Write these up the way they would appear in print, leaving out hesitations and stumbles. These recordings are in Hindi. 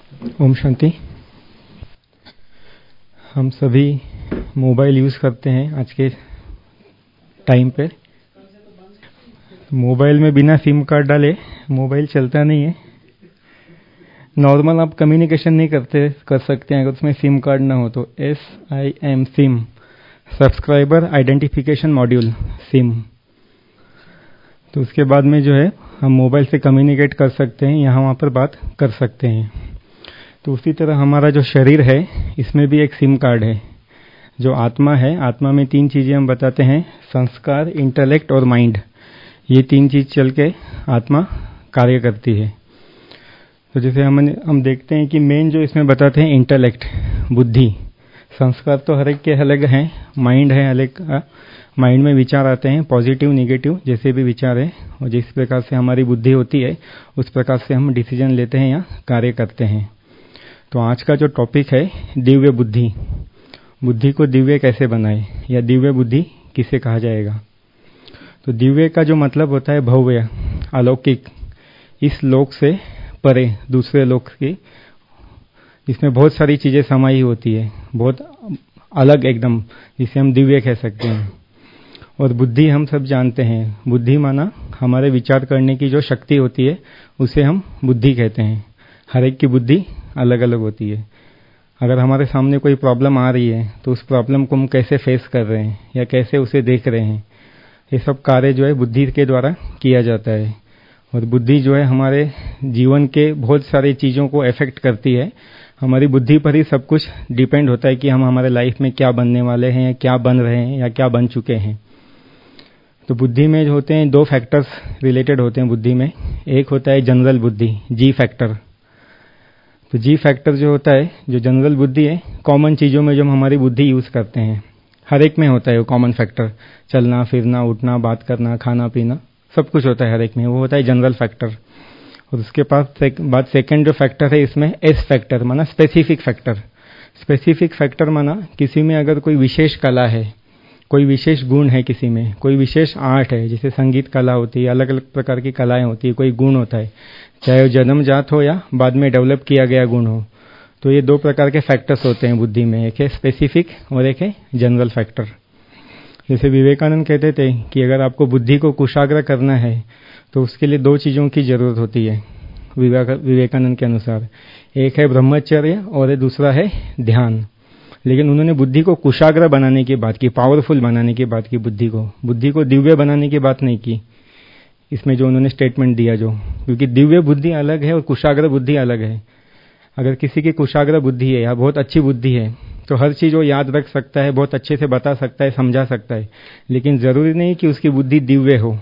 ओम शांति। हम सभी मोबाइल यूज़ करते हैं आज के टाइम पे। मोबाइल में बिना सिम कार्ड डाले मोबाइल चलता नहीं है। नॉर्मल आप कम्युनिकेशन नहीं कर सकते हैं अगर उसमें सिम कार्ड ना हो तो। SIM SIM, subscriber identification module SIM. तो उसके बाद में जो है हम मोबाइल से कम्युनिकेट कर सकते हैं, यहाँ वहाँ पर बात कर सकते हैं। तो उसी तरह हमारा जो शरीर है इसमें भी एक सिम कार्ड है। जो आत्मा है, आत्मा में 3 चीजें हम बताते हैं, संस्कार, इंटेलेक्ट और माइंड। ये 3 चीज चल के आत्मा कार्य करती है। तो जैसे हम देखते हैं कि मेन जो इसमें बताते हैं इंटेलेक्ट, बुद्धि। संस्कार तो हर एक के अलग हैं, माइंड है अलग। माइंड में विचार आते हैं, पॉजिटिव नेगेटिव जैसे भी विचार है, और जिस प्रकार से हमारी बुद्धि होती है उस प्रकार से हम डिसीजन लेते हैं या कार्य करते हैं। तो आज का जो टॉपिक है दिव्य बुद्धि। बुद्धि को दिव्य कैसे बनाए या दिव्य बुद्धि किसे कहा जाएगा। तो दिव्य का जो मतलब होता है भव्य, अलौकिक, इस लोक से परे दूसरे लोक की, इसमें बहुत सारी चीजें समाई होती है, बहुत अलग एकदम, जिसे हम दिव्य कह सकते हैं। और बुद्धि हम सब जानते हैं, बुद्धि माना हमारे विचार करने की जो शक्ति होती है उसे हम बुद्धि कहते हैं। हर एक की बुद्धि अलग अलग होती है। अगर हमारे सामने कोई प्रॉब्लम आ रही है तो उस प्रॉब्लम को हम कैसे फेस कर रहे हैं या कैसे उसे देख रहे हैं, ये सब कार्य जो है बुद्धि के द्वारा किया जाता है। और बुद्धि जो है हमारे जीवन के बहुत सारी चीज़ों को अफेक्ट करती है। हमारी बुद्धि पर ही सब कुछ डिपेंड होता है कि हम हमारे लाइफ में क्या बनने वाले हैं, क्या बन रहे हैं या क्या बन चुके हैं। तो बुद्धि में जो होते हैं 2 फैक्टर्स रिलेटेड होते हैं बुद्धि में। एक होता है जनरल बुद्धि, जी फैक्टर। तो जी फैक्टर जो होता है, जो जनरल बुद्धि है, कॉमन चीज़ों में जो हम हमारी बुद्धि यूज़ करते हैं, हर एक में होता है वो कॉमन फैक्टर। चलना फिरना, उठना, बात करना, खाना पीना, सब कुछ होता है हर एक में, वो होता है जनरल फैक्टर। और उसके बाद सेकंड जो फैक्टर है इसमें एस फैक्टर, माना स्पेसिफिक फैक्टर। स्पेसिफिक फैक्टर माना किसी में अगर कोई विशेष कला है, कोई विशेष गुण है, किसी में कोई विशेष आर्ट है, जैसे संगीत कला होती है, अलग अलग प्रकार की कलाएं होती है, कोई गुण होता है, चाहे वो जन्मजात हो या बाद में डेवलप किया गया गुण हो। तो ये 2 प्रकार के फैक्टर्स होते हैं बुद्धि में, एक है स्पेसिफिक और एक है जनरल फैक्टर। जैसे विवेकानंद कहते थे कि अगर आपको बुद्धि को कुशाग्र करना है तो उसके लिए 2 चीज़ों की जरूरत होती है विवेकानंद के अनुसार। एक है ब्रह्मचर्य और दूसरा है ध्यान। लेकिन उन्होंने बुद्धि को कुशाग्र बनाने की बात की, पावरफुल बनाने की बात की, बुद्धि को दिव्य बनाने की बात नहीं की इसमें जो उन्होंने स्टेटमेंट दिया जो, क्योंकि दिव्य बुद्धि अलग है और कुशाग्र बुद्धि अलग है। अगर किसी की कुशाग्र बुद्धि है या बहुत अच्छी बुद्धि है तो हर चीज़ वो याद रख सकता है, बहुत अच्छे से बता सकता है, समझा सकता है, लेकिन जरूरी नहीं कि उसकी बुद्धि दिव्य हो।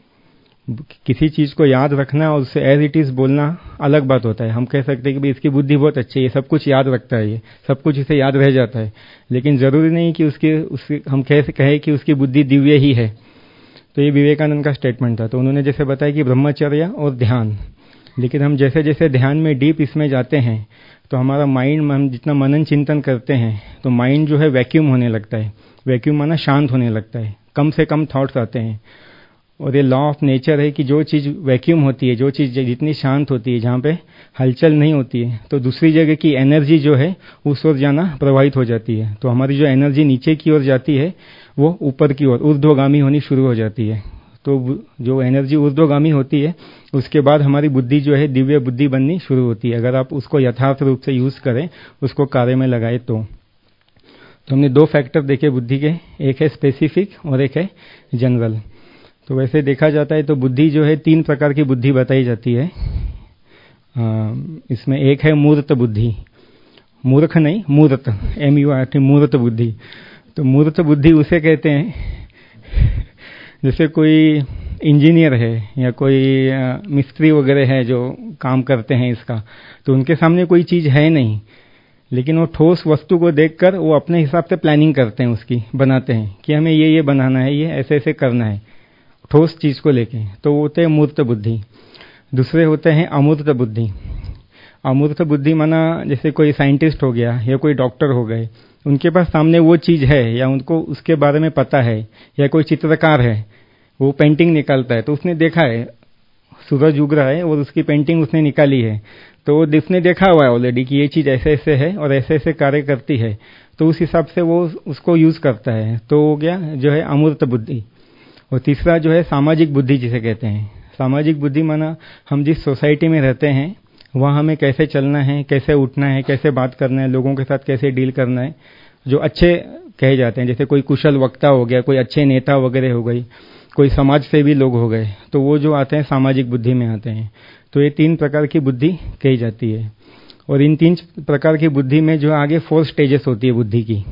किसी चीज को याद रखना और उससे एज इट इज बोलना अलग बात होता है। हम कह सकते हैं कि भाई इसकी बुद्धि बहुत अच्छी है, ये सब कुछ याद रखता है, ये सब कुछ इसे याद रह जाता है, लेकिन जरूरी नहीं कि उसकी हम कहे कि उसकी बुद्धि दिव्य ही है। तो ये विवेकानंद का स्टेटमेंट था। तो उन्होंने जैसे बताया कि ब्रह्मचर्य और ध्यान, लेकिन हम जैसे जैसे ध्यान में डीप इसमें जाते हैं तो हमारा माइंड, हम जितना मनन चिंतन करते हैं तो माइंड जो है वैक्यूम होने लगता है। वैक्यूम माना शांत होने लगता है, कम से कम थॉट्स आते हैं। और ये लॉ ऑफ नेचर है कि जो चीज़ वैक्यूम होती है, जो चीज़ जितनी शांत होती है, जहाँ पे हलचल नहीं होती है, तो दूसरी जगह की एनर्जी जो है उस ओर जाना प्रभावित हो जाती है। तो हमारी जो एनर्जी नीचे की ओर जाती है वो ऊपर की ओर ऊर्ध्वगामी होनी शुरू हो जाती है। तो जो एनर्जी ऊर्ध्वगामी होती है उसके बाद हमारी बुद्धि जो है दिव्य बुद्धि बननी शुरू होती है, अगर आप उसको यथार्थ रूप से यूज करें, उसको कार्य में लगाए तो हमने 2 फैक्टर देखे बुद्धि के, एक है स्पेसिफिक और एक है जनरल। तो वैसे देखा जाता है तो बुद्धि जो है 3 प्रकार की बुद्धि बताई जाती है। इसमें एक है मूर्त बुद्धि, मूर्ख नहीं, मूर्त, MURT, मूर्त बुद्धि। तो मूर्त बुद्धि उसे कहते हैं जैसे कोई इंजीनियर है या कोई मिस्त्री वगैरह है जो काम करते हैं इसका, तो उनके सामने कोई चीज़ है नहीं, लेकिन वो ठोस वस्तु को देखकर वो अपने हिसाब से प्लानिंग करते हैं, उसकी बनाते हैं कि हमें ये बनाना है, ये ऐसे ऐसे करना है, ठोस चीज को लेके। तो वो होते हैं मूर्त बुद्धि। दूसरे होते हैं अमूर्त बुद्धि। अमूर्त बुद्धि माना जैसे कोई साइंटिस्ट हो गया या कोई डॉक्टर हो गए, उनके पास सामने वो चीज है या उनको उसके बारे में पता है, या कोई चित्रकार है वो पेंटिंग निकालता है तो उसने देखा है, सूरज उग रहा है और उसकी पेंटिंग उसने निकाली है, तो उसने देखा हुआ है ऑलरेडी कि ये चीज़ ऐसे ऐसे है और ऐसे ऐसे कार्य करती है, तो उस हिसाब से वो उसको यूज़ करता है। तो हो गया जो है अमूर्त बुद्धि। और तीसरा जो है सामाजिक बुद्धि जिसे कहते हैं। सामाजिक बुद्धि माना हम जिस सोसाइटी में रहते हैं वहाँ हमें कैसे चलना है, कैसे उठना है, कैसे बात करना है, लोगों के साथ कैसे डील करना है, जो अच्छे कहे जाते हैं। जैसे कोई कुशल वक्ता हो गया, कोई अच्छे नेता वगैरह हो गई, कोई समाज से भी लोग हो गए, तो वो जो आते हैं सामाजिक बुद्धि में आते हैं। तो ये 3 प्रकार की बुद्धि कही जाती है। और इन 3 प्रकार की बुद्धि में जो आगे 4 स्टेजेस होती है बुद्धि की।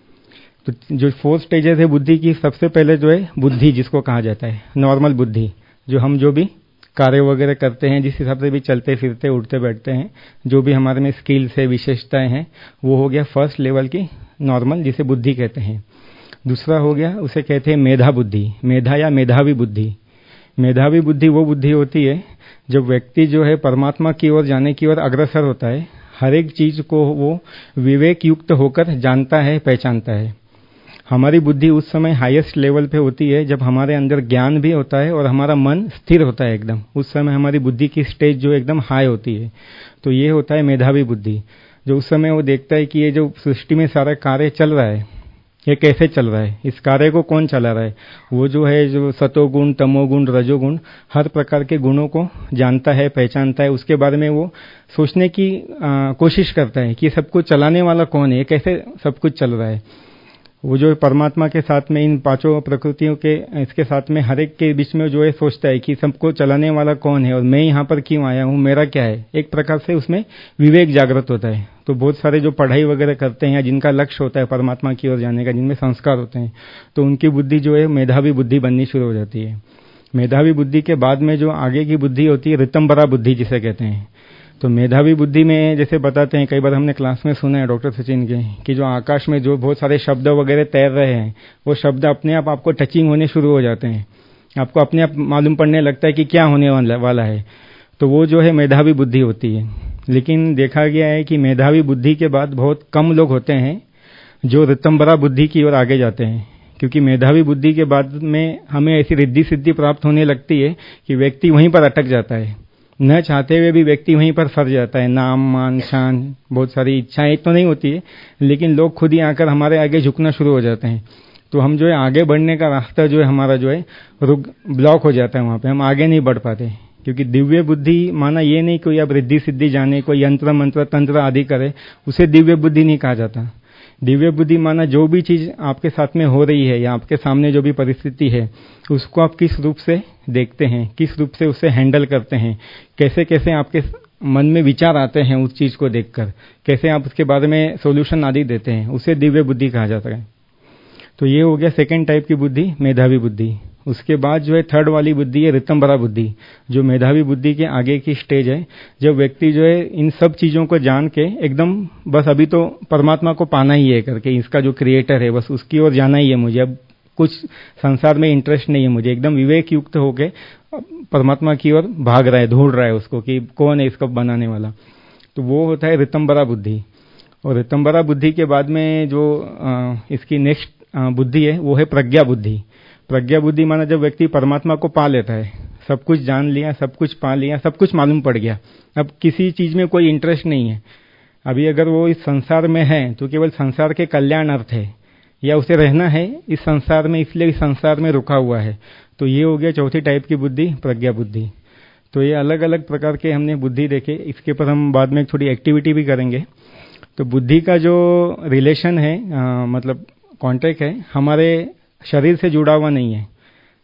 तो जो 4 स्टेजेस है बुद्धि की, सबसे पहले जो है बुद्धि जिसको कहा जाता है नॉर्मल बुद्धि, जो हम जो भी कार्य वगैरह करते हैं, जिस हिसाब से भी चलते फिरते उठते बैठते हैं, जो भी हमारे में स्किल्स है, विशेषताएं हैं, वो हो गया फर्स्ट लेवल की नॉर्मल, जिसे बुद्धि कहते हैं। दूसरा हो गया उसे कहते हैं मेधा बुद्धि, मेधा या मेधावी बुद्धि। मेधावी बुद्धि वो बुद्धि होती है जब व्यक्ति जो है परमात्मा की ओर जाने की ओर अग्रसर होता है, हर एक चीज को वो विवेक युक्त होकर जानता है, पहचानता है। हमारी बुद्धि उस समय हाईएस्ट लेवल पे होती है जब हमारे अंदर ज्ञान भी होता है और हमारा मन स्थिर होता है एकदम। उस समय हमारी बुद्धि की स्टेज जो एकदम हाई होती है। तो ये होता है मेधावी बुद्धि, जो उस समय वो देखता है कि ये जो सृष्टि में सारा कार्य चल रहा है ये कैसे चल रहा है, इस कार्य को कौन चला रहा है। वो जो है जो सतोगुण, तमोगुण, रजोगुण, हर प्रकार के गुणों को जानता है, पहचानता है। उसके बारे में वो सोचने की कोशिश करता है कि सब कुछ चलाने वाला कौन है, कैसे सब कुछ चल रहा है। वो जो परमात्मा के साथ में, इन 5 प्रकृतियों के इसके साथ में हर एक के बीच में जो है सोचता है कि सबको चलाने वाला कौन है और मैं यहाँ पर क्यों आया हूँ, मेरा क्या है। एक प्रकार से उसमें विवेक जागृत होता है। तो बहुत सारे जो पढ़ाई वगैरह करते हैं या जिनका लक्ष्य होता है परमात्मा की ओर जाने का, जिनमें संस्कार होते हैं, तो उनकी बुद्धि जो है मेधावी बुद्धि बननी शुरू हो जाती है। मेधावी बुद्धि के बाद में जो आगे की बुद्धि होती है ऋतंबरा बुद्धि जिसे कहते हैं। तो मेधावी बुद्धि में जैसे बताते हैं, कई बार हमने क्लास में सुना है डॉक्टर सचिन के, कि जो आकाश में जो बहुत सारे शब्द वगैरह तैर रहे हैं, वो शब्द अपने आप आपको टचिंग होने शुरू हो जाते हैं, आपको अपने आप मालूम पड़ने लगता है कि क्या होने वाला है। तो वो जो है मेधावी बुद्धि होती है। लेकिन देखा गया है कि मेधावी बुद्धि के बाद बहुत कम लोग होते हैं जो ऋतंबरा बुद्धि की ओर आगे जाते हैं, क्योंकि मेधावी बुद्धि के बाद में हमें ऐसी रिद्धि सिद्धि प्राप्त होने लगती है कि व्यक्ति वहीं पर अटक जाता है, न चाहते हुए भी व्यक्ति वहीं पर फंस जाता है। नाम, मान, शान, बहुत सारी इच्छाएं तो नहीं होती है, लेकिन लोग खुद ही आकर हमारे आगे झुकना शुरू हो जाते हैं। तो हम जो है आगे बढ़ने का रास्ता जो है हमारा जो है ब्लॉक हो जाता है, वहां पे हम आगे नहीं बढ़ पाते। क्योंकि दिव्य बुद्धि माना ये नहीं कोई अब रिद्धि सिद्धि जाने, कोई यंत्र मंत्र तंत्र आदि करे, उसे दिव्य बुद्धि नहीं कहा जाता। दिव्य बुद्धि माना जो भी चीज आपके साथ में हो रही है या आपके सामने जो भी परिस्थिति है, उसको आप किस रूप से देखते हैं, किस रूप से उसे हैंडल करते हैं, कैसे कैसे आपके मन में विचार आते हैं उस चीज को देखकर, कैसे आप उसके बारे में सॉल्यूशन आदि देते हैं, उसे दिव्य बुद्धि कहा जाता है। तो ये हो गया सेकंड टाइप की बुद्धि, मेधावी बुद्धि। उसके बाद जो है थर्ड वाली बुद्धि है ऋतंबरा बुद्धि, जो मेधावी बुद्धि के आगे की स्टेज है, जब व्यक्ति जो है इन सब चीजों को जान के एकदम बस अभी तो परमात्मा को पाना ही है करके, इसका जो क्रिएटर है बस उसकी ओर जाना ही है मुझे, अब कुछ संसार में इंटरेस्ट नहीं है मुझे, एकदम विवेक युक्त होके परमात्मा की ओर भाग रहा है, ढूंढ रहा है उसको कि कौन है इसको बनाने वाला। तो वो होता है ऋतंबरा बुद्धि। और ऋतंबरा बुद्धि के बाद में जो इसकी नेक्स्ट बुद्धि है वो है प्रज्ञा बुद्धि। प्रज्ञा बुद्धि माना जब व्यक्ति परमात्मा को पा लेता है, सब कुछ जान लिया, सब कुछ पा लिया, सब कुछ मालूम पड़ गया, अब किसी चीज में कोई इंटरेस्ट नहीं है। अभी अगर वो इस संसार में है तो केवल संसार के कल्याण अर्थ है, या उसे रहना है इस संसार में, इसलिए इस संसार में रुका हुआ है। तो ये हो गया चौथी टाइप की बुद्धि, प्रज्ञा बुद्धि। तो ये अलग अलग प्रकार के हमने बुद्धि देखे, इसके ऊपर हम बाद में थोड़ी एक्टिविटी भी करेंगे। तो बुद्धि का जो रिलेशन है, मतलब कॉन्टेक्ट है, हमारे शरीर से जुड़ा हुआ नहीं है।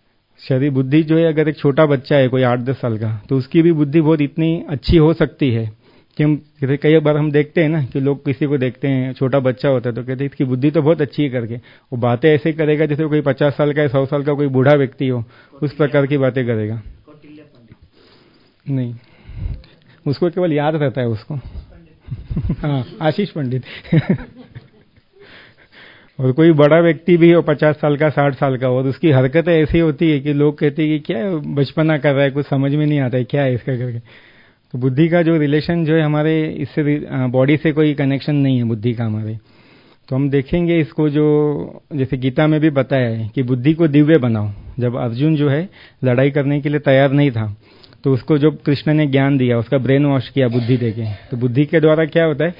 शरीर बुद्धि जो है, अगर एक छोटा बच्चा है कोई 8-10 साल का, तो उसकी भी बुद्धि बहुत इतनी अच्छी हो सकती है कि हम कई बार हम देखते हैं ना कि लोग किसी को देखते हैं, छोटा बच्चा होता है तो कहते हैं इसकी बुद्धि तो बहुत अच्छी है करके, वो बातें ऐसे करेगा जैसे कोई 50 साल का या 100 साल का कोई बूढ़ा व्यक्ति हो, उस प्रकार की बातें करेगा। नहीं, उसको केवल याद रहता है उसको। हाँ, आशीष पंडित। और कोई बड़ा व्यक्ति भी हो 50 साल का, 60 साल का, और उसकी हरकतें ऐसी होती है कि लोग कहते हैं कि क्या बचपना कर रहा है, कुछ समझ में नहीं आता है क्या है इसका करके। तो बुद्धि का जो रिलेशन जो है हमारे इससे बॉडी से कोई कनेक्शन नहीं है बुद्धि का हमारे। तो हम देखेंगे इसको, जो जैसे गीता में भी बताया है कि बुद्धि को दिव्य बनाओ। जब अर्जुन जो है लड़ाई करने के लिए तैयार नहीं था, तो उसको जो कृष्ण ने ज्ञान दिया, उसका ब्रेन वॉश किया बुद्धि देके, तो बुद्धि के द्वारा क्या होता है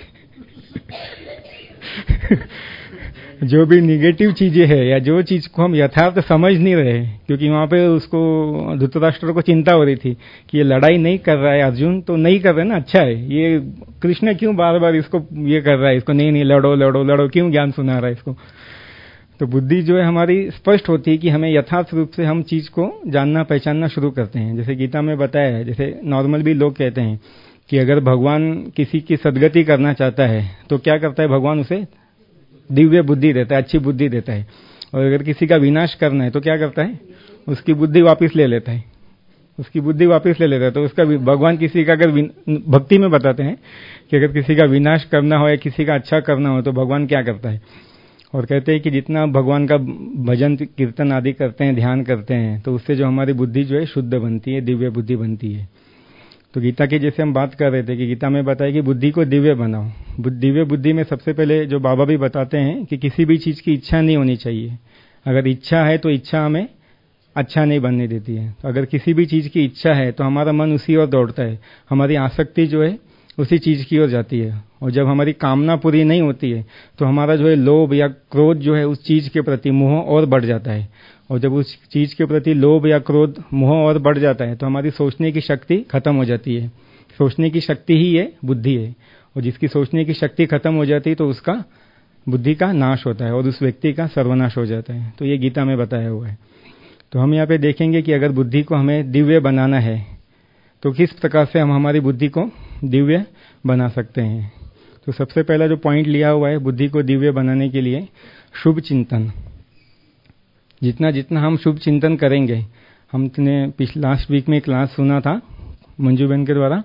जो भी निगेटिव चीजें है या जो चीज को हम यथार्थ समझ नहीं रहे, क्योंकि वहां पे उसको धृतराष्ट्र को चिंता हो रही थी कि ये लड़ाई नहीं कर रहा है अर्जुन, तो नहीं कर रहे ना, अच्छा है, ये कृष्ण क्यों बार बार इसको ये कर रहा है, इसको नहीं लड़ो लड़ो लड़ो, क्यों ज्ञान सुना रहा है इसको। तो बुद्धि जो है हमारी स्पष्ट होती है कि हमें यथार्थ रूप से हम चीज को जानना पहचानना शुरू करते हैं। जैसे गीता में बताया है, जैसे नॉर्मल भी लोग कहते हैं कि अगर भगवान किसी की सदगति करना चाहता है तो क्या करता है, भगवान उसे दिव्य बुद्धि देता है, अच्छी बुद्धि देता है। और अगर किसी का विनाश करना है तो क्या करता है, उसकी बुद्धि वापस ले लेता है, उसकी बुद्धि वापस ले लेता है। तो उसका भगवान किसी का अगर भक्ति में बताते हैं कि अगर किसी का विनाश करना हो या किसी का अच्छा करना हो तो भगवान क्या करता है, और कहते हैं कि जितना भगवान का भजन कीर्तन आदि करते हैं, ध्यान करते हैं, तो उससे जो हमारी बुद्धि जो है शुद्ध बनती है, दिव्य बुद्धि बनती है। तो गीता की जैसे हम बात कर रहे थे कि गीता में बताया कि बुद्धि को दिव्य बनाओ। दिव्य बुद्धि में सबसे पहले जो बाबा भी बताते हैं कि किसी भी चीज की इच्छा नहीं होनी चाहिए। अगर इच्छा है तो इच्छा हमें अच्छा नहीं बनने देती है। तो अगर किसी भी चीज की इच्छा है तो हमारा मन उसी ओर दौड़ता है, हमारी आसक्ति जो है उसी चीज की ओर जाती है। और जब हमारी कामना पूरी नहीं होती है तो हमारा जो है लोभ या क्रोध जो है उस चीज के प्रति मोह और बढ़ जाता है। और जब उस चीज के प्रति लोभ या क्रोध मोह और बढ़ जाता है तो हमारी सोचने की शक्ति खत्म हो जाती है। सोचने की शक्ति ही ये बुद्धि है, और जिसकी सोचने की शक्ति खत्म हो जाती है तो उसका बुद्धि का नाश होता है और उस व्यक्ति का सर्वनाश हो जाता है। तो ये गीता में बताया हुआ है। तो हम यहाँ पे देखेंगे कि अगर बुद्धि को हमें दिव्य बनाना है तो किस प्रकार से हम हमारी बुद्धि को दिव्य बना सकते हैं। तो सबसे पहला जो पॉइंट लिया हुआ है बुद्धि को दिव्य बनाने के लिए, शुभ चिंतन। जितना हम शुभ चिंतन करेंगे, हमने लास्ट वीक में क्लास सुना था मंजू बहन के द्वारा,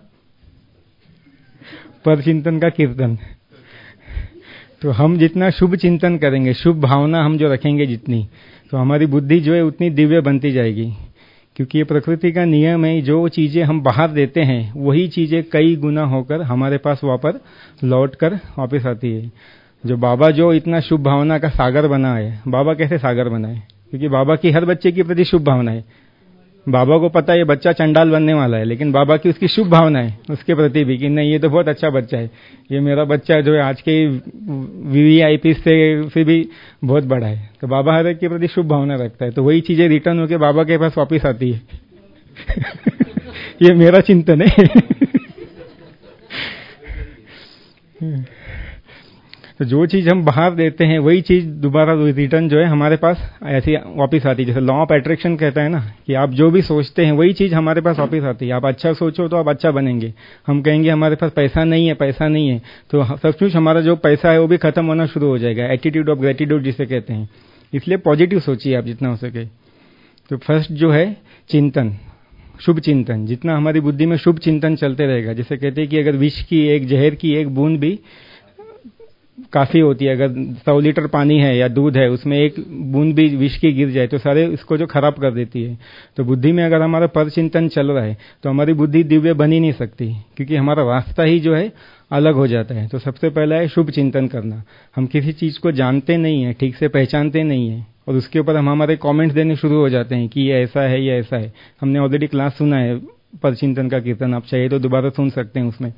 पर चिंतन का कीर्तन। तो हम जितना शुभ चिंतन करेंगे, शुभ भावना हम जो रखेंगे जितनी, तो हमारी बुद्धि जो है उतनी दिव्य बनती जाएगी। क्योंकि ये प्रकृति का नियम है, जो चीजें हम बाहर देते हैं वही चीजें कई गुना होकर हमारे पास वापस लौट कर वापस आती है। जो बाबा जो इतना शुभ भावना का सागर बना है, बाबा कैसे सागर बनाए, क्योंकि बाबा की हर बच्चे के प्रति शुभ भावना है। बाबा को पता है ये बच्चा चंडाल बनने वाला है, लेकिन बाबा की उसकी शुभ भावना है उसके प्रति भी कि नहीं ये तो बहुत अच्छा बच्चा है, ये मेरा बच्चा जो है आज के वीवीआईपी से भी बहुत बड़ा है। तो बाबा हर एक के प्रति शुभ भावना रखता है, तो वही चीजें रिटर्न होकर बाबा के पास वापिस आती है। ये मेरा चिंतन है। तो जो चीज हम बाहर देते हैं वही चीज दोबारा रिटर्न जो है हमारे पास ऐसी वापस आती है। जैसे लॉ ऑफ अट्रैक्शन कहता है ना कि आप जो भी सोचते हैं वही चीज हमारे पास वापस आती है। आप अच्छा सोचो तो आप अच्छा बनेंगे। हम कहेंगे हमारे पास पैसा नहीं है, पैसा नहीं है, तो सचमुच हमारा जो पैसा है वो भी खत्म होना शुरू हो जाएगा। एटीट्यूड ऑफ ग्रेटिट्यूड जिसे कहते हैं। इसलिए पॉजिटिव सोचिए आप जितना हो सके। तो फर्स्ट जो है चिंतन, शुभ चिंतन। जितना हमारी बुद्धि में शुभ चिंतन चलते रहेगा, जैसे कहते हैं कि अगर विष की एक जहर की एक बूंद भी काफी होती है, अगर 100 लीटर पानी है या दूध है उसमें एक बूंद भी विष की गिर जाए तो सारे इसको जो खराब कर देती है। तो बुद्धि में अगर हमारा पर चिंतन चल रहा है तो हमारी बुद्धि दिव्य बन ही नहीं सकती, क्योंकि हमारा रास्ता ही जो है अलग हो जाता है। तो सबसे पहला है शुभ चिंतन करना। हम किसी चीज को जानते नहीं है, ठीक से पहचानते नहीं है, और उसके ऊपर हम हमारे कमेंट्स देने शुरू हो जाते हैं कि ये ऐसा है, ये ऐसा है। हमने ऑलरेडी क्लास सुना है पर चिंतन का कीर्तन, आप चाहिए तो दोबारा सुन सकते हैं उसमें।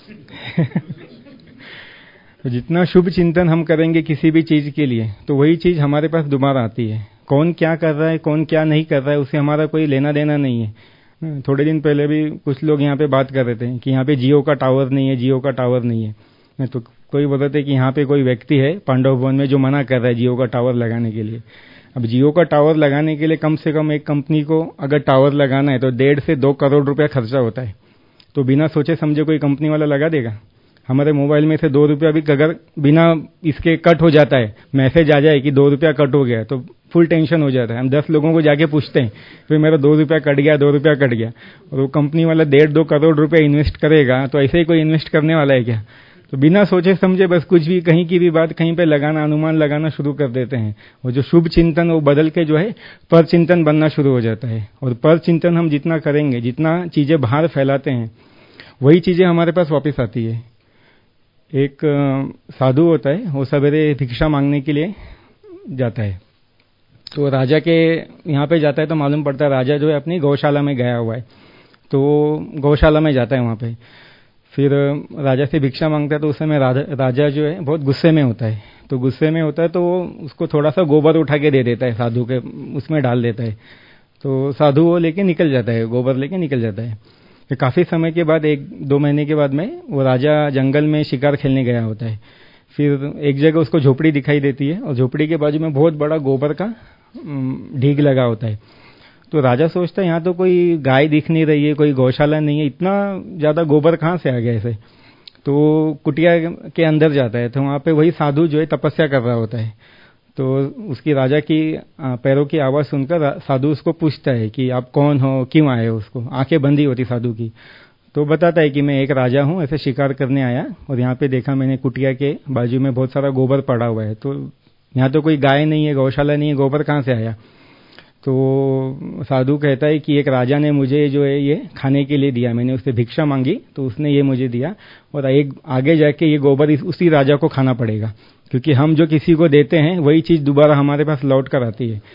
तो जितना शुभ चिंतन हम करेंगे किसी भी चीज के लिए तो वही चीज हमारे पास दोबारा आती है। कौन क्या कर रहा है, कौन क्या नहीं कर रहा है, उससे हमारा कोई लेना देना नहीं है। थोड़े दिन पहले भी कुछ लोग यहाँ पे बात कर रहे थे कि यहाँ पे जियो का टावर नहीं है, जियो का टावर नहीं है। तो कोई बोल रहे थे कि यहाँ पे कोई व्यक्ति है पांडव भवन में जो मना कर रहा है जियो का टावर लगाने के लिए। अब जियो का टावर लगाने के लिए कम से कम एक कंपनी को अगर टावर लगाना है तो 1.5 से 2 करोड़ रुपया खर्चा होता है। तो बिना सोचे समझे कोई कंपनी वाला लगा देगा? हमारे मोबाइल में से 2 रुपया भी अगर बिना इसके कट हो जाता है, मैसेज आ जाए कि 2 रुपया कट हो गया, तो फुल टेंशन हो जाता है। हम 10 लोगों को जाके पूछते हैं फिर मेरा 2 रुपया कट गया, 2 रुपया कट गया, और वो कंपनी वाला 1.5-2 करोड़ रुपया इन्वेस्ट करेगा तो ऐसे ही कोई इन्वेस्ट करने वाला है क्या? तो बिना सोचे समझे बस कुछ भी कहीं की भी बात कहीं पे लगाना, अनुमान लगाना शुरू कर देते हैं। वो जो शुभ चिंतन वो बदल के जो है पर चिंतन बनना शुरू हो जाता है। और पर चिंतन हम जितना करेंगे, जितना चीजें बाहर फैलाते हैं, वही चीजें हमारे पास वापस आती है। एक साधु होता है, वो सवेरे भिक्षा मांगने के लिए जाता है। तो राजा के यहाँ पे जाता है तो मालूम पड़ता है राजा जो है अपनी गौशाला में गया हुआ है। तो गौशाला में जाता है वहाँ पे। फिर राजा से भिक्षा मांगता है, तो उस समय राजा जो है बहुत गुस्से में होता है। तो गुस्से में होता है तो उसको थोड़ा सा गोबर उठा के दे देता है साधु के, उसमें डाल देता है। तो साधु वो लेके निकल जाता है, गोबर लेके निकल जाता है। फिर काफ़ी समय के बाद, 1-2 महीने के बाद में, वो राजा जंगल में शिकार खेलने गया होता है। फिर एक जगह उसको झोपड़ी दिखाई देती है और झोपड़ी के बाजू में बहुत बड़ा गोबर का ढीग लगा होता है। तो राजा सोचता है यहाँ तो कोई गाय दिख नहीं रही है, कोई गौशाला नहीं है, इतना ज़्यादा गोबर कहाँ से आ गया ऐसे। तो कुटिया के अंदर जाता है, तो वहाँ पे वही साधु जो है तपस्या कर रहा होता है। तो उसकी राजा की पैरों की आवाज़ सुनकर साधु उसको पूछता है कि आप कौन हो, क्यों आए हो। उसको आंखें बंदी होती साधु की। तो बताता है कि मैं एक राजा हूँ, ऐसे शिकार करने आया और यहाँ पे देखा मैंने कुटिया के बाजू में बहुत सारा गोबर पड़ा हुआ है। तो यहाँ तो कोई गाय नहीं है, गौशाला नहीं है, गोबर कहाँ से आया। तो साधु कहता है कि एक राजा ने मुझे जो है ये खाने के लिए दिया, मैंने उससे भिक्षा मांगी तो उसने ये मुझे दिया, और एक आगे जाके ये गोबर उसी राजा को खाना पड़ेगा, क्योंकि हम जो किसी को देते हैं वही चीज़ दोबारा हमारे पास लौट कर आती है।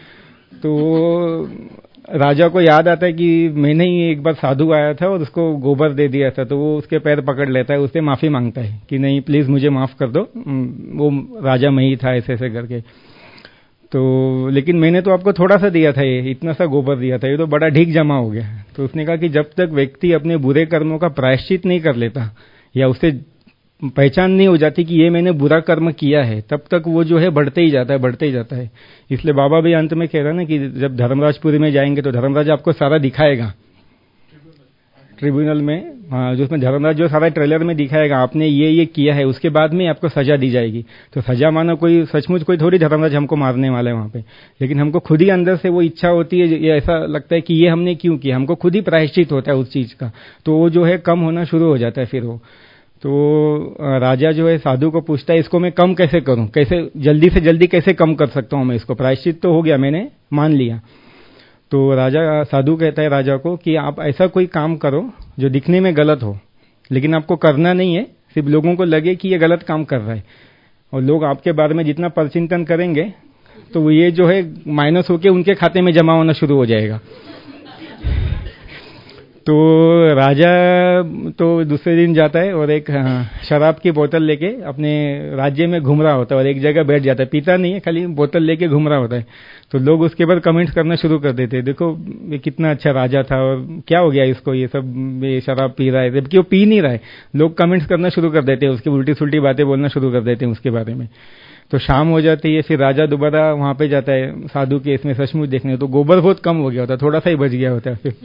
तो राजा को याद आता है कि मैंने ही एक बार साधु आया था और उसको गोबर दे दिया था। तो वो उसके पैर पकड़ लेता है, उससे माफ़ी मांगता है कि नहीं प्लीज़ मुझे माफ़ कर दो, वो राजा मैं ही था, ऐसे ऐसे करके। तो लेकिन मैंने तो आपको थोड़ा सा दिया था, ये इतना सा गोबर दिया था, ये तो बड़ा ढीक जमा हो गया। तो उसने कहा कि जब तक व्यक्ति अपने बुरे कर्मों का प्रायश्चित नहीं कर लेता या उससे पहचान नहीं हो जाती कि ये मैंने बुरा कर्म किया है, तब तक वो जो है बढ़ते ही जाता है, बढ़ते ही जाता है। इसलिए बाबा भी अंत में कह रहा है ना कि जब धर्मराजपुरी में जाएंगे तो धर्मराज आपको सारा दिखाएगा ट्रिब्यूनल में, हाँ, जो उसमें धर्मराज जो सारा ट्रेलर में दिखाएगा आपने ये किया है, उसके बाद में आपको सजा दी जाएगी। तो सजा मानो कोई सचमुच कोई थोड़ी धर्मराज हमको मारने वाला है वहाँ पे, लेकिन हमको खुद ही अंदर से वो इच्छा होती है, ये ऐसा लगता है कि ये हमने क्यों किया, हमको खुद ही प्रायश्चित होता है उस चीज़ का। तो वो जो है कम होना शुरू हो जाता है फिर वो। तो राजा जो है साधु को पूछता है इसको मैं कम कैसे करूं, कैसे जल्दी से जल्दी कैसे कम कर सकता हूं मैं इसको, प्रायश्चित तो हो गया, मैंने मान लिया। तो राजा साधु कहता है राजा को कि आप ऐसा कोई काम करो जो दिखने में गलत हो, लेकिन आपको करना नहीं है, सिर्फ लोगों को लगे कि ये गलत काम कर रहा है, और लोग आपके बारे में जितना परचिंतन करेंगे तो ये जो है माइनस होके उनके खाते में जमा होना शुरू हो जाएगा। तो राजा तो दूसरे दिन जाता है और एक शराब की बोतल लेके अपने राज्य में घूम रहा होता है और एक जगह बैठ जाता है, पीता नहीं है, खाली बोतल लेके घूम रहा होता है। तो लोग उसके बाद कमेंट्स करना शुरू कर देते हैं, देखो ये कितना अच्छा राजा था और क्या हो गया इसको, ये सब ये शराब पी रहा है, जबकि वो पी नहीं रहा है। लोग कमेंट्स करना शुरू कर देते हैं, उसकी उल्टी सुल्टी बातें बोलना शुरू कर देते हैं उसके बारे में। तो शाम हो जाती है, फिर राजा दोबारा वहाँ पे जाता है साधु के इसमें सचमुच देखने, तो गोबर बहुत कम हो गया होता है, थोड़ा सा ही बच गया होता है फिर।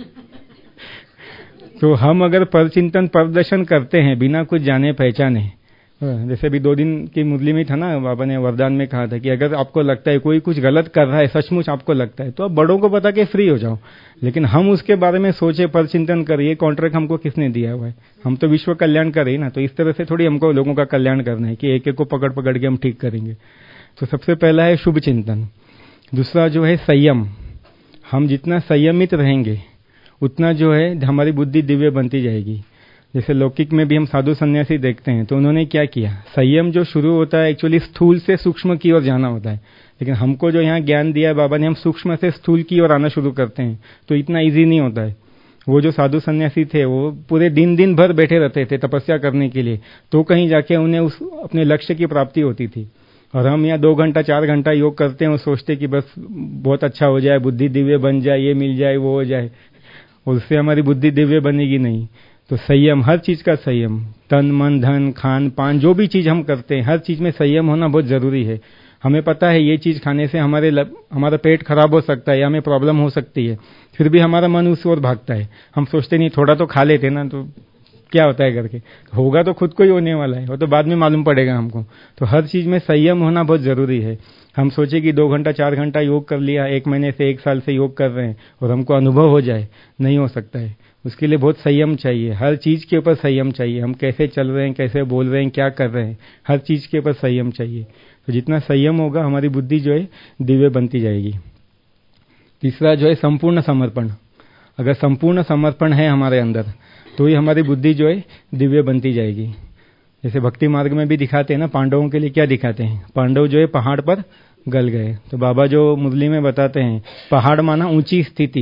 तो हम अगर परचिंतन प्रदर्शन करते हैं बिना कुछ जाने पहचाने, जैसे अभी 2 दिन की मुरली में था ना, बाबा ने वरदान में कहा था कि अगर आपको लगता है कोई कुछ गलत कर रहा है, सचमुच आपको लगता है, तो आप बड़ों को बता के फ्री हो जाओ। लेकिन हम उसके बारे में सोचे, परचिंतन करिए, कॉन्ट्रैक्ट हमको किसने दिया हुआ है, हम तो विश्व कल्याण करें ना। तो इस तरह से थोड़ी हमको लोगों का कल्याण करना है कि एक एक को पकड़ पकड़ के हम ठीक करेंगे। तो सबसे पहला है शुभ चिंतन। दूसरा जो है संयम, हम जितना संयमित रहेंगे उतना जो है हमारी बुद्धि दिव्य बनती जाएगी। जैसे लौकिक में भी हम साधु सन्यासी देखते हैं, तो उन्होंने क्या किया, संयम जो शुरू होता है एक्चुअली स्थूल से सूक्ष्म की ओर जाना होता है, लेकिन हमको जो यहाँ ज्ञान दिया है बाबा ने, हम सूक्ष्म से स्थूल की ओर आना शुरू करते हैं, तो इतना इजी नहीं होता है। वो जो साधु सन्यासी थे वो पूरे दिन भर बैठे रहते थे तपस्या करने के लिए, तो कहीं जाके उन्हें उस अपने लक्ष्य की प्राप्ति होती थी। और हम यहाँ 2 घंटा 4 घंटा योग करते हैं और सोचते कि बस बहुत अच्छा हो जाए, बुद्धि दिव्य बन जाए, ये मिल जाए, वो हो जाए, उससे हमारी बुद्धि दिव्य बनेगी नहीं। तो संयम, हर चीज का संयम, तन मन धन खान पान जो भी चीज हम करते हैं, हर चीज में संयम होना बहुत जरूरी है। हमें पता है ये चीज खाने से हमारा पेट खराब हो सकता है या हमें प्रॉब्लम हो सकती है, फिर भी हमारा मन उस ओर भागता है। हम सोचते नहीं थोड़ा तो खा लेते ना, तो क्या होता है करके, होगा तो खुद को ही होने वाला है, वो तो बाद में मालूम पड़ेगा हमको। तो हर चीज में संयम होना बहुत जरूरी है। हम सोचे कि 2 घंटा 4 घंटा योग कर लिया, 1 महीने से 1 साल से योग कर रहे हैं और हमको अनुभव हो जाए, नहीं हो सकता है। उसके लिए बहुत संयम चाहिए, हर चीज के ऊपर संयम चाहिए। हम कैसे चल रहे हैं, कैसे बोल रहे हैं, क्या कर रहे हैं, हर चीज के ऊपर संयम चाहिए। तो जितना संयम होगा हमारी बुद्धि जो है दिव्य बनती जाएगी। तीसरा जो है संपूर्ण समर्पण। अगर संपूर्ण समर्पण है हमारे अंदर तो ही हमारी बुद्धि जो है दिव्य बनती जाएगी। जैसे भक्ति मार्ग में भी दिखाते हैं ना, पांडवों के लिए क्या दिखाते हैं, पांडव जो है पहाड़ पर गल गए। तो बाबा जो मुरली में बताते हैं, पहाड़ माना ऊंची स्थिति,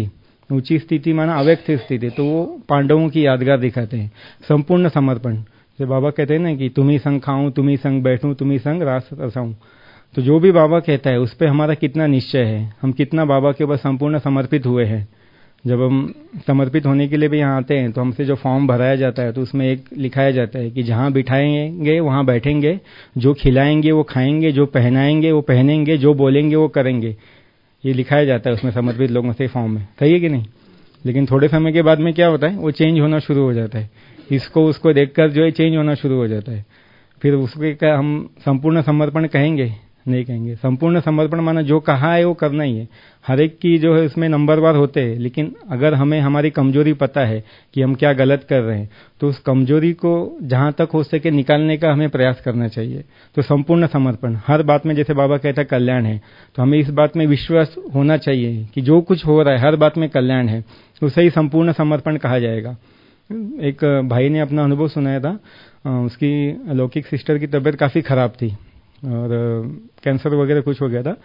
ऊंची स्थिति माना अव्यक्त स्थिति, तो वो पांडवों की यादगार दिखाते हैं। संपूर्ण समर्पण, जैसे बाबा कहते हैं ना कि तुम ही संग खाऊं, तुम ही संग बैठूं, तुम ही संग रास रसाऊं, तो जो भी बाबा कहता है उस पर हमारा कितना निश्चय है, हम कितना बाबा के ऊपर संपूर्ण समर्पित हुए हैं। जब हम समर्पित होने के लिए भी यहाँ आते हैं तो हमसे जो फॉर्म भराया जाता है तो उसमें एक लिखाया जाता है कि जहाँ बिठाएंगे वहाँ बैठेंगे, जो खिलाएंगे वो खाएंगे, जो पहनाएंगे वो पहनेंगे, जो बोलेंगे वो करेंगे, ये लिखाया जाता है उसमें समर्पित लोगों से फॉर्म में। सही है कि नहीं? लेकिन थोड़े समय के बाद में क्या होता है, वो चेंज होना शुरू हो जाता है, इसको उसको देखकर जो है चेंज होना शुरू हो जाता है। फिर उसके क्या हम संपूर्ण समर्पण कहेंगे? नहीं कहेंगे। संपूर्ण समर्पण माना जो कहा है वो करना ही है। हर एक की जो है उसमें नंबरवार होते हैं, लेकिन अगर हमें हमारी कमजोरी पता है कि हम क्या गलत कर रहे हैं तो उस कमजोरी को जहां तक हो सके निकालने का हमें प्रयास करना चाहिए। तो संपूर्ण समर्पण, हर बात में जैसे बाबा कहता है कल्याण है, तो हमें इस बात में विश्वास होना चाहिए कि जो कुछ हो रहा है हर बात में कल्याण है, तो उसे ही संपूर्ण समर्पण कहा जाएगा। एक भाई ने अपना अनुभव सुनाया था, उसकी अलौकिक सिस्टर की तबीयत काफी खराब थी और कैंसर वगैरह कुछ हो गया था,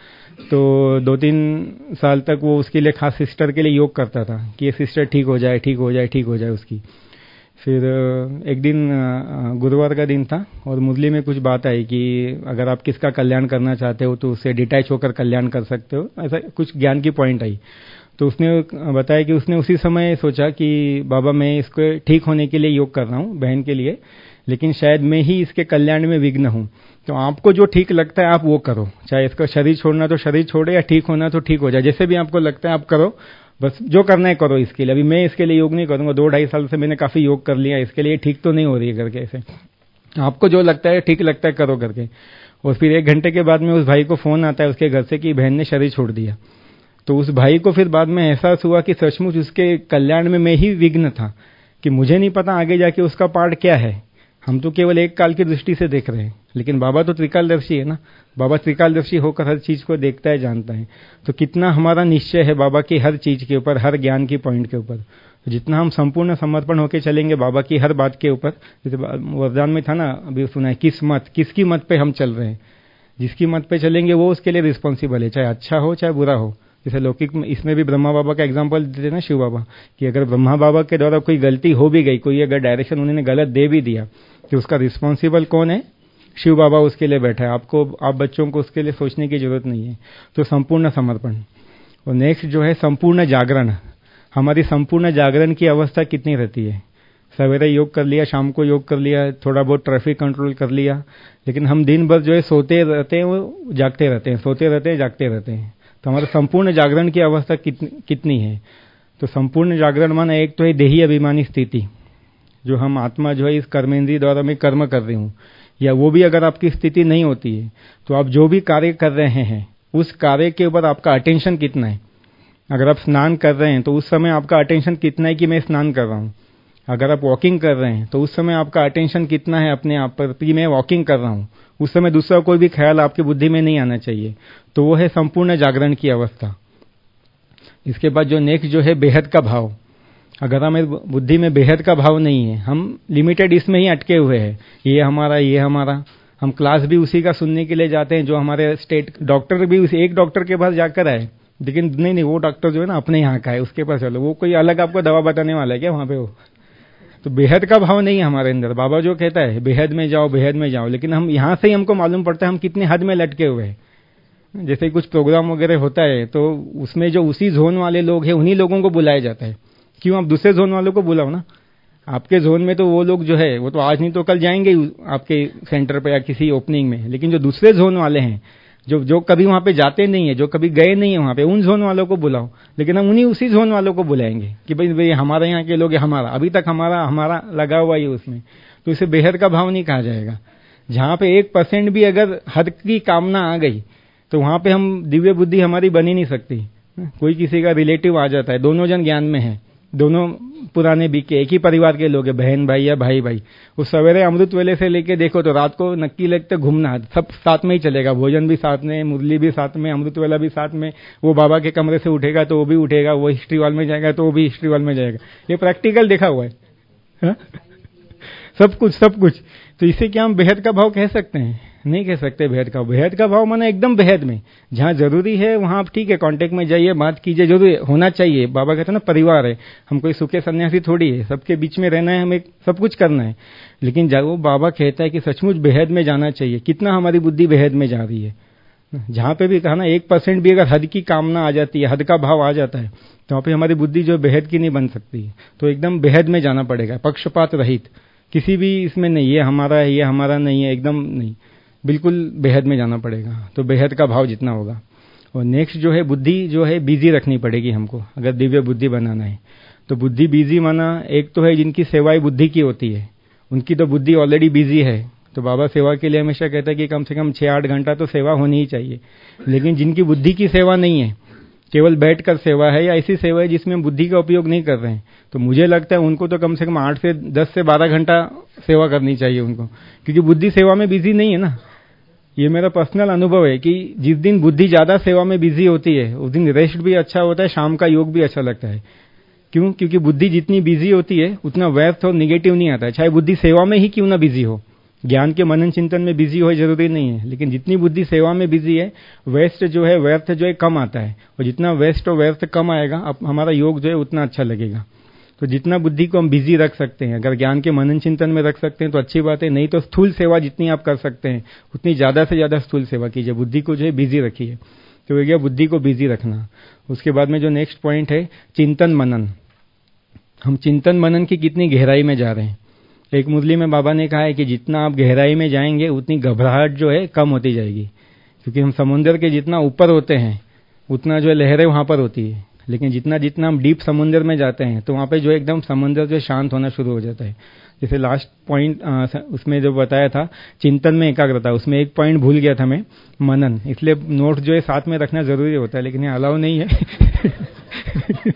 तो 2-3 साल तक वो उसके लिए, खास सिस्टर के लिए योग करता था कि ये सिस्टर ठीक हो जाए, ठीक हो जाए, ठीक हो जाए उसकी। फिर एक दिन गुरुवार का दिन था और मुरली में कुछ बात आई कि अगर आप किसका कल्याण करना चाहते हो तो उससे डिटैच होकर कल्याण कर सकते हो, ऐसा कुछ ज्ञान की पॉइंट आई। तो उसने बताया कि उसने उसी समय सोचा कि बाबा मैं इसको ठीक होने के लिए योग कर रहा हूँ बहन के लिए, लेकिन शायद मैं ही इसके कल्याण में विघ्न हूँ, तो आपको जो ठीक लगता है आप वो करो, चाहे इसका शरीर छोड़ना तो शरीर छोड़े या ठीक होना तो ठीक हो जाए, जैसे भी आपको लगता है आप करो, बस जो करना है करो इसके लिए। अभी मैं इसके लिए योग नहीं करूंगा, 2-2.5 साल से मैंने काफी योग कर लिया, इसके लिए ठीक तो नहीं हो रही है करके, ऐसे आपको जो लगता है ठीक लगता है करो करके। और फिर 1 घंटे के बाद में उस भाई को फोन आता है उसके घर से कि बहन ने शरीर छोड़ दिया। तो उस भाई को फिर बाद में एहसास हुआ कि सचमुच उसके कल्याण में मैं ही विघ्न था, कि मुझे नहीं पता आगे जाके उसका पार्ट क्या है, हम तो केवल एक काल की दृष्टि से देख रहे हैं, लेकिन बाबा तो त्रिकालदर्शी है ना, बाबा त्रिकालदर्शी होकर हर चीज को देखता है, जानता है। तो कितना हमारा निश्चय है बाबा की हर चीज के ऊपर, हर ज्ञान की पॉइंट के ऊपर, जितना हम संपूर्ण समर्पण होकर चलेंगे बाबा की हर बात के ऊपर। जैसे वरदान में था ना, अभी सुना है, किस मत, किसकी मत पे हम चल रहे हैं, जिसकी मत पे चलेंगे वो उसके लिए रिस्पॉन्सिबल है, चाहे अच्छा हो चाहे बुरा हो। जैसे लौकिक में इसमें भी ब्रह्मा बाबा का एग्जांपल देते ना शिव बाबा, कि अगर ब्रह्मा बाबा के द्वारा कोई गलती हो भी गई, कोई अगर डायरेक्शन उन्होंने गलत दे भी दिया, तो उसका रिस्पॉन्सिबल कौन है? शिव बाबा उसके लिए बैठा है। आपको, आप बच्चों को उसके लिए सोचने की जरूरत नहीं है। तो संपूर्ण समर्पण। और नेक्स्ट जो है संपूर्ण जागरण। हमारी संपूर्ण जागरण की अवस्था कितनी रहती है? सवेरे योग कर लिया, शाम को योग कर लिया, थोड़ा बहुत ट्रैफिक कंट्रोल कर लिया, लेकिन हम दिन भर जो है सोते रहते हैं, वो जागते रहते हैं, सोते रहते हैं, जागते रहते हैं। तो हमारा संपूर्ण जागरण की अवस्था कितनी है? तो संपूर्ण जागरण माना एक तो है देही अभिमानी स्थिति, जो हम आत्मा जो है इस कर्मेंद्रिय द्वारा मैं कर्म कर रही हूँ, या वो भी अगर आपकी स्थिति नहीं होती है तो आप जो भी कार्य कर रहे हैं उस कार्य के ऊपर आपका अटेंशन कितना है। अगर आप स्नान कर रहे हैं तो उस समय आपका अटेंशन कितना है कि मैं स्नान कर रहा हूँ। अगर आप वॉकिंग कर रहे हैं तो उस समय आपका अटेंशन कितना है अपने आप पर कि मैं वॉकिंग कर रहा हूँ। उस समय दूसरा कोई भी ख्याल आपकी बुद्धि में नहीं आना चाहिए। तो वो है संपूर्ण जागरण की अवस्था। इसके बाद जो नेक्स्ट जो है बेहद का भाव। अगर हमें बुद्धि में बेहद का भाव नहीं है, हम लिमिटेड इसमें ही अटके हुए हैं, ये हमारा, हम क्लास भी उसी का सुनने के लिए जाते हैं जो हमारे स्टेट, डॉक्टर भी उसी एक डॉक्टर के पास जाकर आए, लेकिन नहीं वो डॉक्टर जो है ना अपने यहाँ का है, उसके पास चलो, वो कोई अलग आपको दवा बताने वाला है क्या वहां पे? वो तो बेहद का भाव नहीं है हमारे अंदर। बाबा जो कहता है बेहद में जाओ, बेहद में जाओ, लेकिन हम यहां से ही हमको मालूम पड़ता है हम कितने हद में लटके हुए हैं। जैसे कुछ प्रोग्राम वगैरह होता है तो उसमें जो उसी जोन वाले लोग हैं उन्हीं लोगों को बुलाया जाता है। क्यों? आप दूसरे जोन वालों को बुलाओ ना। आपके जोन में तो वो लोग जो है वो तो आज नहीं तो कल जाएंगे आपके सेंटर पे या किसी ओपनिंग में, लेकिन जो दूसरे जोन वाले हैं, जो कभी वहां पे जाते नहीं है, जो कभी गए नहीं है वहां पे, उन जोन वालों को बुलाओ। लेकिन हम उसी जोन वालों को बुलाएंगे कि भाई हमारे यहाँ के लोग, हमारा अभी तक हमारा लगा हुआ है उसमें, तो इसे बेहद का भाव नहीं कहा जाएगा। जहां पे 1% भी अगर हद की कामना आ गई तो वहां पे हम दिव्य बुद्धि हमारी बनी नहीं सकती। कोई किसी का रिलेटिव आ जाता है, दोनों जन ज्ञान में है, दोनों पुराने बीके, एक ही परिवार के लोग हैं, बहन भाई या भाई भाई, वो सवेरे अमृत वेले से लेके देखो तो रात को नक्की लगते घूमना, सब साथ में ही चलेगा, भोजन भी साथ में, मुरली भी साथ में, अमृत वेला भी साथ में। वो बाबा के कमरे से उठेगा तो वो भी उठेगा, वो हिस्ट्री वाल में जाएगा तो वो भी हिस्ट्री वाल में जाएगा। ये प्रैक्टिकल देखा हुआ है सब कुछ। तो इसे क्या हम बेहद का भाव कह सकते हैं? नहीं कह सकते बेहद का। बेहद का भाव माना एकदम बेहद में, जहाँ जरूरी है वहाँ आप ठीक है कांटेक्ट में जाइए, बात कीजिए, जरूरी होना चाहिए। बाबा कहते हैं ना परिवार है, हम कोई सूखे सन्यासी थोड़ी है, सबके बीच में रहना है, हमें सब कुछ करना है। लेकिन जब वो बाबा कहता है कि सचमुच बेहद में जाना चाहिए, कितना हमारी बुद्धि बेहद में जा रही है। जहाँ पे भी कहा ना 1% भी अगर हद की कामना आ जाती है, हद का भाव आ जाता है, तो वहाँ पे हमारी बुद्धि जो बेहद की नहीं बन सकती है। तो एकदम बेहद में जाना पड़ेगा, पक्षपात रहित, किसी भी इसमें नहीं ये हमारा है ये हमारा नहीं है, एकदम नहीं, बिल्कुल बेहद में जाना पड़ेगा। तो बेहद का भाव जितना होगा। और नेक्स्ट जो है बुद्धि जो है बिजी रखनी पड़ेगी हमको, अगर दिव्य बुद्धि बनाना है। तो बुद्धि बिजी माना, एक तो है जिनकी सेवाएं बुद्धि की होती है, उनकी तो बुद्धि ऑलरेडी बिजी है। तो बाबा सेवा के लिए हमेशा कहता है कि कम से कम 6-8 घंटा तो सेवा होनी ही चाहिए। लेकिन जिनकी बुद्धि की सेवा नहीं है, केवल बैठकर सेवा है या ऐसी सेवा है जिसमें बुद्धि का उपयोग नहीं कर रहे हैं, तो मुझे लगता है उनको तो कम से कम 10 से 12 घंटा सेवा करनी चाहिए उनको, क्योंकि बुद्धि सेवा में बिजी नहीं है ना। ये मेरा पर्सनल अनुभव है कि जिस दिन बुद्धि ज्यादा सेवा में बिजी होती है उस दिन रेस्ट भी अच्छा होता है, शाम का योग भी अच्छा लगता है। क्यों? क्योंकि बुद्धि जितनी बिजी होती है उतना व्यर्थ और निगेटिव नहीं आता है, चाहे बुद्धि सेवा में ही क्यों ना बिजी हो। ज्ञान के मनन चिंतन में बिजी हो जरूरी नहीं है, लेकिन जितनी बुद्धि सेवा में बिजी है, वेस्ट जो है व्यर्थ जो है कम आता है। और जितना वेस्ट और व्यर्थ कम आएगा, अब हमारा योग जो है उतना अच्छा लगेगा। तो जितना बुद्धि को हम बिजी रख सकते हैं, अगर ज्ञान के मनन चिंतन में रख सकते हैं तो अच्छी बात है, नहीं तो स्थूल सेवा जितनी आप कर सकते हैं उतनी ज्यादा से ज्यादा स्थूल सेवा कीजिए, बुद्धि को जो है बिजी रखिए। तो ये बुद्धि को बिजी रखना। उसके बाद में जो नेक्स्ट पॉइंट है चिंतन मनन। हम चिंतन मनन की कितनी गहराई में जा रहे हैं। एक मुरली में बाबा ने कहा है कि जितना आप गहराई में जाएंगे उतनी घबराहट जो है कम होती जाएगी, क्योंकि हम समुद्र के जितना ऊपर होते हैं उतना जो है लहरें वहां पर होती है। लेकिन जितना जितना हम डीप समुद्र में जाते हैं तो वहां पे जो एकदम समुद्र जो शांत होना शुरू हो जाता है। जैसे लास्ट पॉइंट उसमें जो बताया था चिंतन में एकाग्रता, उसमें एक पॉइंट भूल गया था मैं, मनन। इसलिए नोट जो है साथ में रखना जरूरी होता है, लेकिन ये अलाउ नहीं है।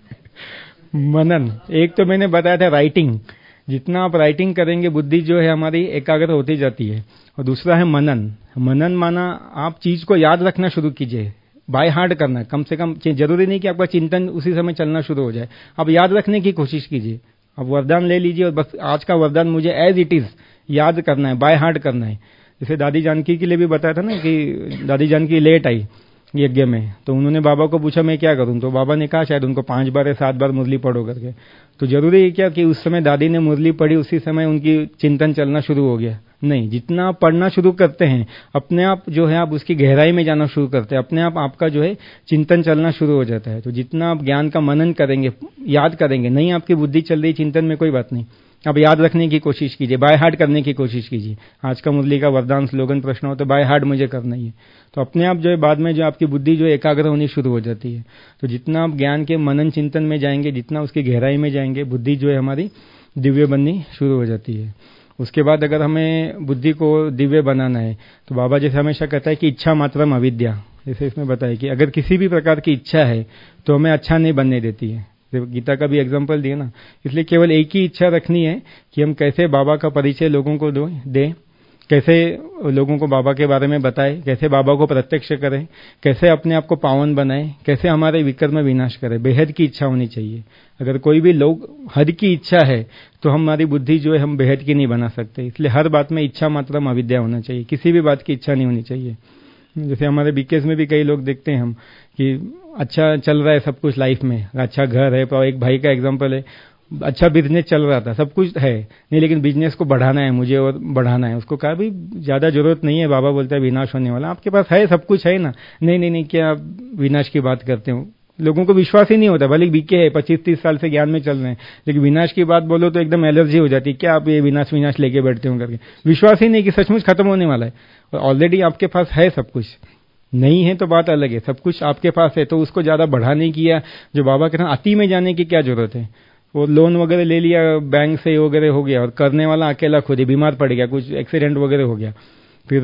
मनन एक तो मैंने बताया था राइटिंग, जितना आप राइटिंग करेंगे बुद्धि जो है हमारी एकाग्र होती जाती है। और दूसरा है मनन। मनन माना आप चीज को याद रखना शुरू कीजिए, बाय हार्ट करना। कम से कम जरूरी नहीं कि आपका चिंतन उसी समय चलना शुरू हो जाए, आप याद रखने की कोशिश कीजिए। आप वरदान ले लीजिए और बस आज का वरदान मुझे एज इट इज याद करना है, बाय हार्ट करना है। जैसे दादी जानकी के लिए भी बताया था ना कि दादी जानकी लेट आई यज्ञ में, तो उन्होंने बाबा को पूछा मैं क्या करूं, तो बाबा ने कहा शायद उनको 5 बार या 7 बार मुरली पढ़ो करके। तो जरूरी है क्या कि उस समय दादी ने मुरली पढ़ी उसी समय उनकी चिंतन चलना शुरू हो गया? नहीं, जितना आप पढ़ना शुरू करते हैं अपने आप जो है आप उसकी गहराई में जाना शुरू करते हैं, अपने आप आपका जो है चिंतन चलना शुरू हो जाता है। तो जितना आप ज्ञान का मनन करेंगे, याद करेंगे, नहीं आपकी बुद्धि चल रही चिंतन में कोई बात नहीं, आप याद रखने की कोशिश कीजिए, बाय हार्ट करने की कोशिश कीजिए। आज का मुरली का वरदान स्लोगन प्रश्न हो तो बाय हार्ट मुझे करना ही है। तो अपने आप जो है बाद में जो आपकी बुद्धि जो एकाग्र होनी शुरू हो जाती है। तो जितना आप ज्ञान के मनन चिंतन में जाएंगे, जितना उसकी गहराई में जाएंगे, बुद्धि जो है हमारी दिव्य बननी शुरू हो जाती है। उसके बाद अगर हमें बुद्धि को दिव्य बनाना है तो बाबा जैसे हमेशा कहता है कि इच्छा मात्रम अविद्या, जैसे इसमें बताया कि अगर किसी भी प्रकार की इच्छा है तो हमें अच्छा नहीं बनने देती है। गीता का भी एग्जांपल दिया ना, इसलिए केवल एक ही इच्छा रखनी है कि हम कैसे बाबा का परिचय लोगों को दें, कैसे लोगों को बाबा के बारे में बताएं, कैसे बाबा को प्रत्यक्ष करें, कैसे अपने आप को पावन बनाएं, कैसे हमारे विकर्म विनाश करें। बेहद की इच्छा होनी चाहिए। अगर कोई भी लोग हद की इच्छा है तो हमारी बुद्धि जो है हम बेहद की नहीं बना सकते। इसलिए हर बात में इच्छा मात्रम अविद्या होना चाहिए, किसी भी बात की इच्छा नहीं होनी चाहिए। जैसे हमारे बीकेस में भी कई लोग देखते हैं हम कि अच्छा चल रहा है सब कुछ लाइफ में, अच्छा घर है, पर एक भाई का एग्जांपल है, अच्छा बिजनेस चल रहा था, सब कुछ है नहीं, लेकिन बिजनेस को बढ़ाना है मुझे और बढ़ाना है। उसको कहा भी ज्यादा जरूरत नहीं है, बाबा बोलता है विनाश होने वाला, आपके पास है सब कुछ है ना। नहीं, क्या विनाश की बात करते हो। लोगों को विश्वास ही नहीं होता, भले बीके है 25-30 साल से ज्ञान में चल रहे हैं, लेकिन विनाश की बात बोलो तो एकदम एलर्जी हो जाती है, क्या आप ये विनाश लेके बैठते हो करके। विश्वास ही नहीं कि सचमुच खत्म होने वाला है, और ऑलरेडी आपके पास है सब कुछ। नहीं है तो बात अलग है, सब कुछ आपके पास है तो उसको ज्यादा बढ़ाने की या जो बाबा कहते हैं अति में जाने की क्या जरूरत है। वो लोन वगैरह ले लिया बैंक से वगैरह हो गया, और करने वाला अकेला खुद ही बीमार पड़ गया, कुछ एक्सीडेंट वगैरह हो गया, फिर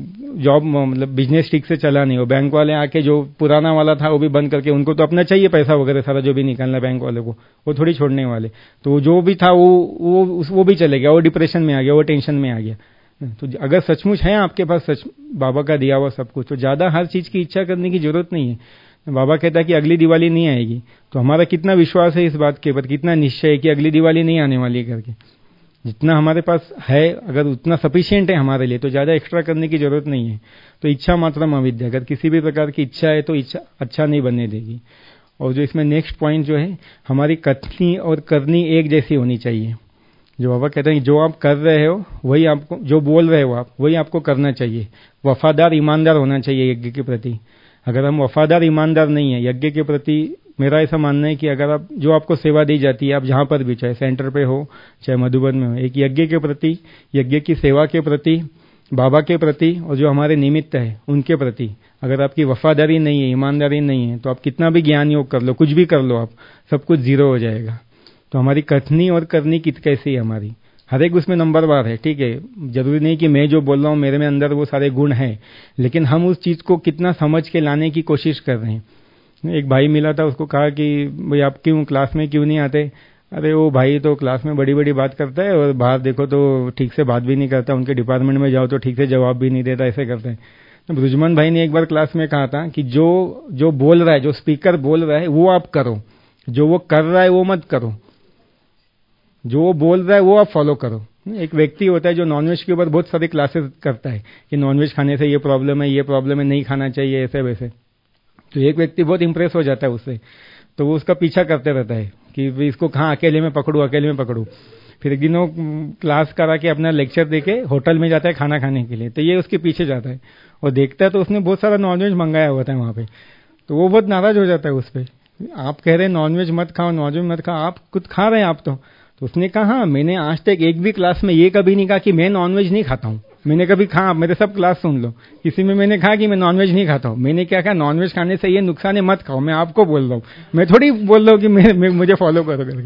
जॉब मतलब बिजनेस ठीक से चला नहीं, वो बैंक वाले आके जो पुराना वाला था वो भी बंद करके, उनको तो अपना चाहिए पैसा वगैरह सारा जो भी निकालना बैंक वाले को, वो थोड़ी छोड़ने वाले, तो जो भी था वो भी चले गया, वो डिप्रेशन में आ गया, वो टेंशन में आ गया। तो अगर सचमुच है आपके पास सच बाबा का दिया हुआ सब कुछ, तो ज्यादा हर चीज की इच्छा करने की जरूरत नहीं है। बाबा कहता है कि अगली दिवाली नहीं आएगी, तो हमारा कितना विश्वास है इस बात के ऊपर, कितना निश्चय है कि अगली दिवाली नहीं आने वाली है करके। जितना हमारे पास है, अगर उतना सफिशिएंट है हमारे लिए, तो ज़्यादा एक्स्ट्रा करने की जरूरत नहीं है। तो इच्छा मात्रम अविद्या, अगर किसी भी प्रकार की इच्छा है तो इच्छा अच्छा नहीं बनने देगी। और जो इसमें नेक्स्ट पॉइंट जो है, हमारी कथनी और करनी एक जैसी होनी चाहिए। जो बाबा कहते हैं जो आप कर रहे हो वही आपको, जो बोल रहे हो आप वही आपको करना चाहिए। वफादार ईमानदार होना चाहिए यज्ञ के प्रति। अगर हम वफादार ईमानदार नहीं है यज्ञ के प्रति, मेरा ऐसा मानना है कि अगर आप जो आपको सेवा दी जाती है, आप जहां पर भी, चाहे सेंटर पे हो चाहे मधुबन में हो, एक यज्ञ के प्रति, यज्ञ की सेवा के प्रति, बाबा के प्रति और जो हमारे निमित्त है उनके प्रति अगर आपकी वफादारी नहीं है, ईमानदारी नहीं है, तो आप कितना भी ज्ञान योग कर लो, कुछ भी कर लो, आप सब कुछ जीरो हो जाएगा। तो हमारी कथनी और करनी कैसी है हमारी, हर एक उसमें नंबरवार है। ठीक है, जरूरी नहीं कि मैं जो बोल रहा हूँ मेरे में अंदर वो सारे गुण हैं, लेकिन हम उस चीज को कितना समझ के लाने की कोशिश कर रहे हैं। एक भाई मिला था, उसको कहा कि भाई आप क्यों क्लास में क्यों नहीं आते? अरे वो भाई तो क्लास में बड़ी बड़ी बात करता है और बाहर देखो तो ठीक से बात भी नहीं करता, उनके डिपार्टमेंट में जाओ तो ठीक से जवाब भी नहीं देता, ऐसे करते हैं। तो ब्रुजमन भाई ने एक बार क्लास में कहा था कि जो बोल रहा है, जो स्पीकर बोल रहा है वो आप करो, जो वो कर रहा है वो मत करो, जो वो बोल रहा है वो आप फॉलो करो। एक व्यक्ति होता है जो नॉनवेज के ऊपर बहुत सारी क्लासेस करता है कि नॉनवेज खाने से ये प्रॉब्लम है, नहीं खाना चाहिए, ऐसे वैसे। तो एक व्यक्ति बहुत इंप्रेस हो जाता है उससे, तो वो उसका पीछा करते रहता है कि इसको कहाँ अकेले में पकड़ू। फिर एक दिन वो क्लास करा के अपना लेक्चर देके होटल में जाता है खाना खाने के लिए, तो ये उसके पीछे जाता है और देखता है तो उसने बहुत सारा नॉनवेज मंगाया हुआ था वहां पे। तो वो बहुत नाराज हो जाता है उस पर, आप कह रहे हैं नॉनवेज मत खाओ, आप खुद खा रहे हैं आप तो उसने कहा मैंने आज तक एक भी क्लास में ये कभी नहीं कहा कि मैं नॉनवेज नहीं खाता हूं। मैंने कभी कहा, मेरे सब क्लास सुन लो, किसी में मैंने कहा कि मैं नॉनवेज नहीं खाता हूं। मैंने क्या कहा, नॉनवेज खाने से ये नुकसान है, मत खाओ। मैं आपको बोल रहा हूं, मैं थोड़ी बोल रहा हूं कि मुझे फॉलो करो करके।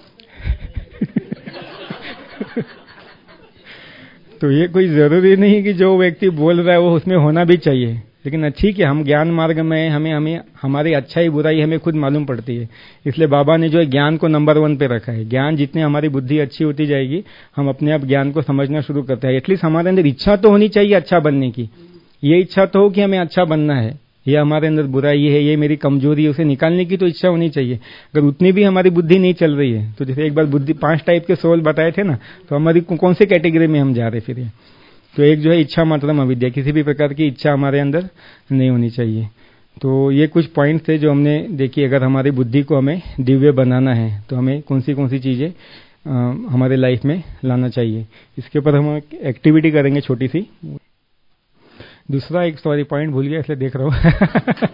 तो ये कोई जरूरी नहीं कि जो व्यक्ति बोल रहा है वो उसमें होना भी चाहिए, लेकिन ठीक है, हम ज्ञान मार्ग में हमें हमारी अच्छाई बुराई हमें खुद मालूम पड़ती है। इसलिए बाबा ने जो है ज्ञान को नंबर 1 पे रखा है। ज्ञान जितने हमारी बुद्धि अच्छी होती जाएगी, हम अपने आप ज्ञान को समझना शुरू करते हैं। एटलीस्ट हमारे अंदर इच्छा तो होनी चाहिए अच्छा बनने की, ये इच्छा तो हो कि हमें अच्छा बनना है, ये हमारे अंदर बुराई है, ये मेरी कमजोरी है, उसे निकालने की तो इच्छा होनी चाहिए। अगर उतनी भी हमारी बुद्धि नहीं चल रही है, तो जैसे एक बार बुद्धि 5 टाइप के सोल बताए थे ना, तो हमारी कौन सी कैटेगरी में हम जा रहे फिर ये? तो एक जो है इच्छा मात्रम अविद्या, किसी भी प्रकार की इच्छा हमारे अंदर नहीं होनी चाहिए। तो ये कुछ पॉइंट्स थे जो हमने देखी। अगर हमारी बुद्धि को हमें दिव्य बनाना है तो हमें कौन सी चीजें हमारे लाइफ में लाना चाहिए, इसके ऊपर हम एक्टिविटी करेंगे छोटी सी। दूसरा एक पॉइंट भूल गया इसलिए देख रहा हूं।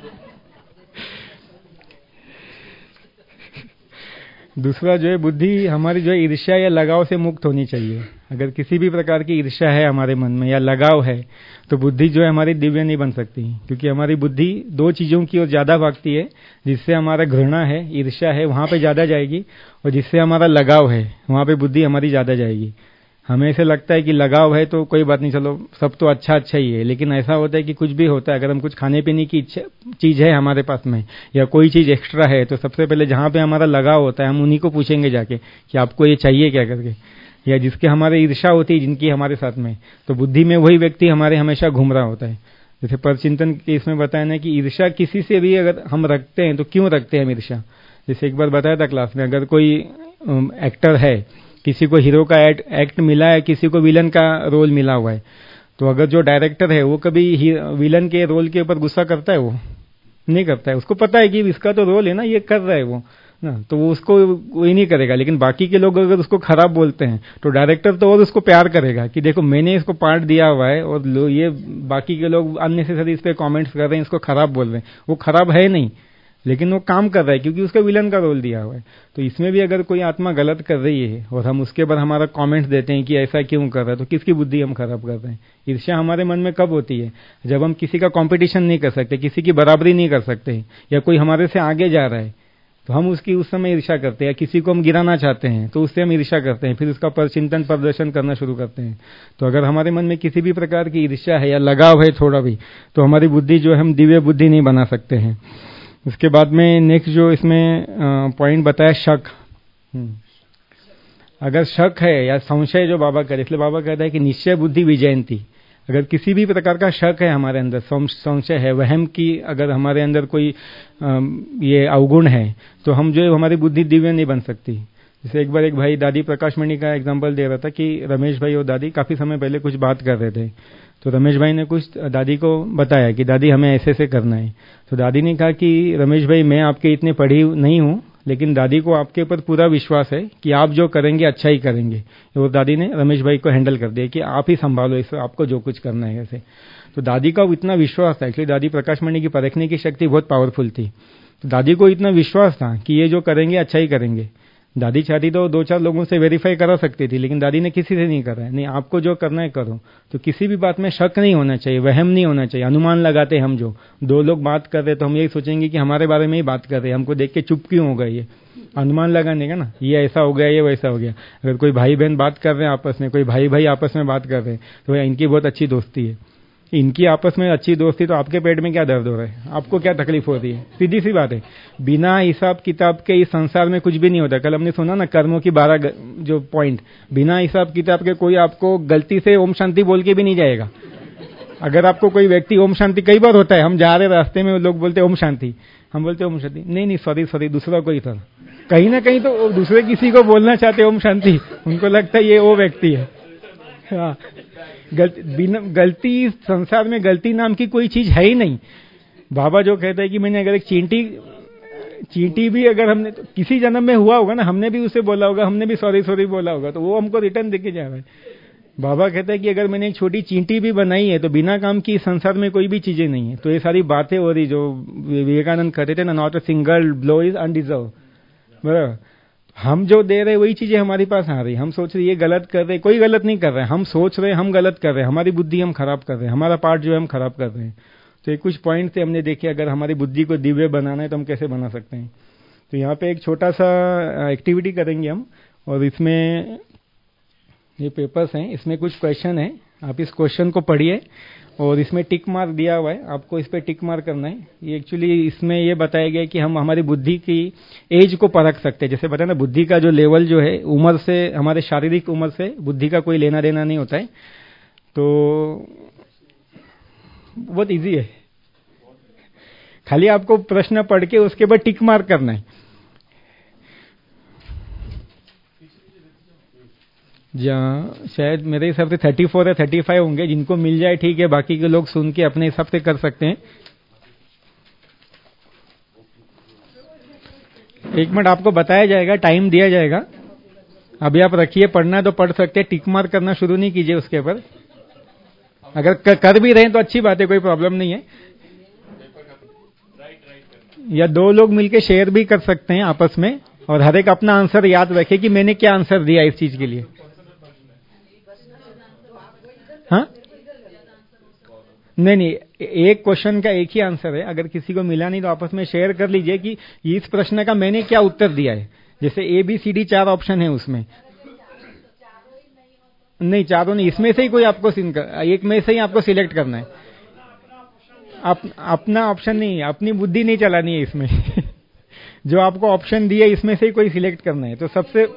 दूसरा जो है, बुद्धि हमारी जो है ईर्ष्या या लगाव से मुक्त होनी चाहिए। अगर किसी भी प्रकार की ईर्ष्या है हमारे मन में या लगाव है, तो बुद्धि जो है हमारी दिव्य नहीं बन सकती, क्योंकि हमारी बुद्धि 2 चीजों की ओर ज्यादा भागती है। जिससे हमारा घृणा है, ईर्ष्या है, वहां पे ज्यादा जाएगी, और जिससे हमारा लगाव है वहां पे बुद्धि हमारी ज्यादा जाएगी। हमें ऐसे लगता है कि लगाव है तो कोई बात नहीं, चलो सब तो अच्छा ही है, लेकिन ऐसा होता है कि कुछ भी होता है, अगर हम कुछ खाने पीने की चीज है हमारे पास में या कोई चीज एक्स्ट्रा है, तो सबसे पहले जहां पे हमारा लगाव होता है हम उन्हीं को पूछेंगे जाके कि आपको ये चाहिए क्या करके, या जिसके हमारे ईर्ष्या होती है जिनकी हमारे साथ में, तो बुद्धि में वही व्यक्ति हमारे हमेशा घूम रहा होता है। जैसे परचिंतन के इसमें बताया ना कि ईर्ष्या किसी से भी अगर हम रखते हैं तो क्यों रखते हैं ईर्ष्या। जैसे एक बार बताया था क्लास में, अगर कोई एक्टर है, किसी को हीरो का एक्ट मिला है, किसी को विलन का रोल मिला हुआ है, तो अगर जो डायरेक्टर है वो कभी विलन के रोल के ऊपर गुस्सा करता है? वो नहीं करता है। उसको पता है कि इसका तो रोल है ना, ये कर रहा है वो ना, तो वो उसको वही नहीं करेगा। लेकिन बाकी के लोग अगर उसको खराब बोलते हैं तो डायरेक्टर तो और उसको प्यार करेगा कि देखो मैंने इसको पार्ट दिया हुआ है और ये बाकी के लोग अननेसेसरी इस पे कमेंट्स कर रहे हैं, इसको खराब बोल रहे हैं। वो खराब है नहीं, लेकिन वो काम कर रहा है क्योंकि उसका विलन का रोल दिया हुआ है। तो इसमें भी अगर कोई आत्मा गलत कर रही है और हम उसके बाद हमारा कमेंट्स देते हैं कि ऐसा क्यों कर रहा है, तो किसकी बुद्धि हम खराब कर रहे हैं? ईर्ष्या हमारे मन में कब होती है? जब हम किसी का कंपटीशन नहीं कर सकते, किसी की बराबरी नहीं कर सकते, या कोई हमारे से आगे जा रहा है तो हम उसकी उस समय ईर्ष्या करते हैं। किसी को हम गिराना चाहते हैं तो उससे हम ईर्ष्या करते हैं, फिर उसका परचिंतन प्रदर्शन करना शुरू करते हैं। तो अगर हमारे मन में किसी भी प्रकार की ईर्ष्या है या लगाव है थोड़ा भी, तो हमारी बुद्धि जो है हम दिव्य बुद्धि नहीं बना सकते हैं। उसके बाद में नेक्स्ट जो इसमें पॉइंट बताया, शक। अगर शक है या संशय जो बाबा करे, इसलिए बाबा कहता है कि निश्चय बुद्धि विजयंती। अगर किसी भी प्रकार का शक है हमारे अंदर, संशय है, वहम की अगर हमारे अंदर कोई ये अवगुण है, तो हम जो है हमारी बुद्धि दिव्य नहीं बन सकती। जैसे एक बार एक भाई दादी प्रकाशमणि का एग्जांपल दे रहा था कि रमेश भाई और दादी काफी समय पहले कुछ बात कर रहे थे, तो रमेश भाई ने कुछ दादी को बताया कि दादी हमें ऐसे ऐसे करना है। तो दादी ने कहा कि रमेश भाई मैं आपके इतने पढ़ी नहीं हूं, लेकिन दादी को आपके ऊपर पूरा विश्वास है कि आप जो करेंगे अच्छा ही करेंगे। तो दादी ने रमेश भाई को हैंडल कर दिया कि आप ही संभालो इसे, आपको जो कुछ करना है ऐसे। तो दादी का इतना विश्वास था, एक्चुअली दादी प्रकाशमणि की परखने की शक्ति बहुत पावरफुल थी। तो दादी को इतना विश्वास था कि ये जो करेंगे अच्छा ही करेंगे। दादी चाहती तो 2-4 लोगों से वेरीफाई करा सकती थी, लेकिन दादी ने किसी से नहीं करा। नहीं, आपको जो करना है करो। तो किसी भी बात में शक नहीं होना चाहिए, वहम नहीं होना चाहिए। अनुमान लगाते हम, जो 2 लोग बात कर रहे तो हम यही सोचेंगे कि हमारे बारे में ही बात कर रहे हैं, हमको देख के चुप क्यों हो गई। ये अनुमान लगाने का ना, ये ऐसा हो गया, ये वैसा हो गया। अगर कोई भाई बहन बात कर रहे हैं आपस में, कोई भाई भाई आपस में बात कर रहे हैं, तो इनकी बहुत अच्छी दोस्ती है, इनकी आपस में अच्छी दोस्ती, तो आपके पेट में क्या दर्द हो रहा है, आपको क्या तकलीफ हो रही है। सीधी सी बात है, बिना हिसाब किताब के इस संसार में कुछ भी नहीं होता। कल हमने सुना ना कर्मों की 12 जो पॉइंट, बिना हिसाब किताब के कोई आपको गलती से ओम शांति बोल के भी नहीं जाएगा। अगर आपको कोई व्यक्ति ओम शांति, कई बार होता है हम जा रहे रास्ते में, लोग बोलते ओम शांति, हम बोलते ओम शांति, नहीं सॉरी दूसरा कोई था। कहीं ना कहीं तो दूसरे किसी को बोलना चाहते ओम शांति, उनको लगता है ये वो व्यक्ति है। हाँ, गलती संसार में गलती नाम की कोई चीज है ही नहीं। बाबा जो कहते हैं कि मैंने अगर एक चींटी भी अगर हमने तो किसी जन्म में हुआ होगा ना, हमने भी उसे बोला होगा, हमने भी सॉरी बोला होगा, तो वो हमको रिटर्न देके जा रहा है। बाबा कहते हैं कि अगर मैंने एक छोटी चींटी भी बनाई है तो बिना काम की संसार में कोई भी चीजें नहीं है। तो ये सारी बातें हो रही जो विवेकानंद कहते थे ना, not a single blow is undeserved, बराबर। हम जो दे रहे वही चीजें हमारे पास आ रही। हम सोच रहे ये गलत कर रहे, कोई गलत नहीं कर रहे, हम सोच रहे हम गलत कर रहे, हमारी बुद्धि हम खराब कर रहे हैं, हमारा पार्ट जो है हम खराब कर रहे हैं। तो ये कुछ पॉइंट थे हमने देखे, अगर हमारी बुद्धि को दिव्य बनाना है तो हम कैसे बना सकते हैं। तो यहाँ पे एक छोटा सा एक्टिविटी करेंगे हम, और इसमें ये पेपर्स हैं, इसमें कुछ क्वेश्चन है, आप इस क्वेश्चन को पढ़िए और इसमें टिक मार्क दिया हुआ है, आपको इस पे टिक मार्क करना है। ये एक्चुअली इसमें ये बताया गया है कि हम हमारी बुद्धि की एज को परख सकते हैं। जैसे बताया ना, बुद्धि का जो लेवल जो है उम्र से, हमारे शारीरिक उम्र से बुद्धि का कोई लेना देना नहीं होता है। तो बहुत इजी है, खाली आपको प्रश्न पढ़ के उसके बाद टिक मार्क करना है। जहाँ शायद मेरे हिसाब से 34 या 35 होंगे, जिनको मिल जाए ठीक है, बाकी के लोग सुन के अपने हिसाब से कर सकते हैं। 1 मिनट आपको बताया जाएगा, टाइम दिया जाएगा, अभी आप रखिए, पढ़ना है तो पढ़ सकते हैं, टिक मार्क करना शुरू नहीं कीजिए उसके ऊपर। अगर कर भी रहे हैं तो अच्छी बात है, कोई प्रॉब्लम नहीं है। या 2 लोग मिलके शेयर भी कर सकते हैं आपस में, और हर एक अपना आंसर याद रखे कि मैंने क्या आंसर दिया इस चीज के लिए। हाँ, नहीं, एक क्वेश्चन का एक ही आंसर है। अगर किसी को मिला नहीं तो आपस में शेयर कर लीजिए कि इस प्रश्न का मैंने क्या उत्तर दिया है। जैसे ABCD 4 ऑप्शन है उसमें, नहीं चारों नहीं, इसमें से ही कोई आपको एक में से ही आपको सिलेक्ट करना है। अपना ऑप्शन नहीं, अपनी बुद्धि नहीं चलानी है इसमें। जो आपको ऑप्शन दिए इसमें से ही कोई सिलेक्ट करना है। तो सबसे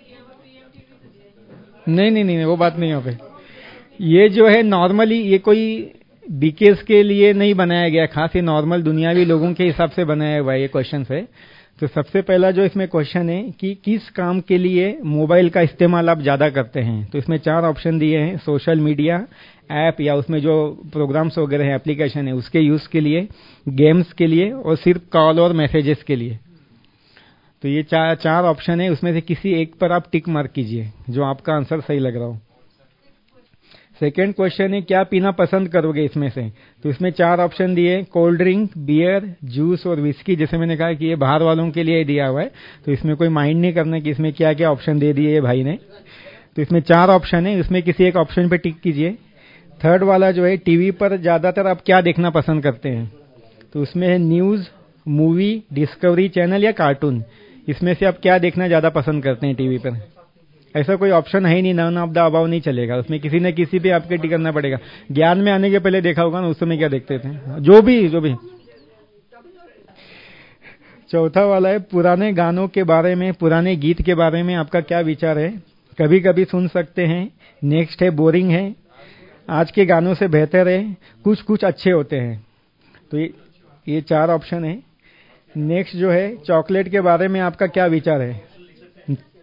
नहीं, वो बात नहीं हो गई। ये जो है नॉर्मली, ये कोई बीकेस के लिए नहीं बनाया गया खास, ये नॉर्मल दुनियावी लोगों के हिसाब से बनाया हुआ ये क्वेश्चन है। तो सबसे पहला जो इसमें क्वेश्चन है कि किस काम के लिए मोबाइल का इस्तेमाल आप ज्यादा करते हैं। तो इसमें 4 ऑप्शन दिए हैं, सोशल मीडिया, ऐप या उसमें जो प्रोग्राम्स वगैरह है, एप्लीकेशन है, उसके यूज के लिए, गेम्स के लिए, और सिर्फ कॉल और मैसेजेस के लिए। तो ये 4 ऑप्शन है, उसमें से किसी एक पर आप टिक मार्क कीजिए जो आपका आंसर सही लग रहा हो। सेकेंड क्वेश्चन है क्या पीना पसंद करोगे इसमें से। तो इसमें 4 ऑप्शन दिए, कोल्ड ड्रिंक, बियर, जूस और विस्की। जैसे मैंने कहा कि ये बाहर वालों के लिए दिया हुआ है, तो इसमें कोई माइंड नहीं करना कि इसमें क्या क्या ऑप्शन दे दिए भाई ने। तो इसमें 4 ऑप्शन है, इसमें किसी एक ऑप्शन पे टिक कीजिए। थर्ड वाला जो है, टीवी पर ज्यादातर आप क्या देखना पसंद करते हैं। तो उसमें है न्यूज, मूवी, डिस्कवरी चैनल या कार्टून। इसमें से आप क्या देखना ज्यादा पसंद करते हैं टीवी पर। ऐसा कोई ऑप्शन है ही नहीं, नन ऑफ द अबाव नहीं चलेगा, उसमें किसी न किसी पे आपके टिक करना पड़ेगा। ज्ञान में आने के पहले देखा होगा ना, उस समय क्या देखते थे, जो भी। चौथा वाला है पुराने गानों के बारे में, पुराने गीत के बारे में आपका क्या विचार है। कभी कभी सुन सकते हैं, नेक्स्ट है बोरिंग है, आज के गानों से बेहतर है, कुछ कुछ अच्छे होते हैं। तो ये 4 ऑप्शन है। नेक्स्ट जो है, चॉकलेट के बारे में आपका क्या विचार है।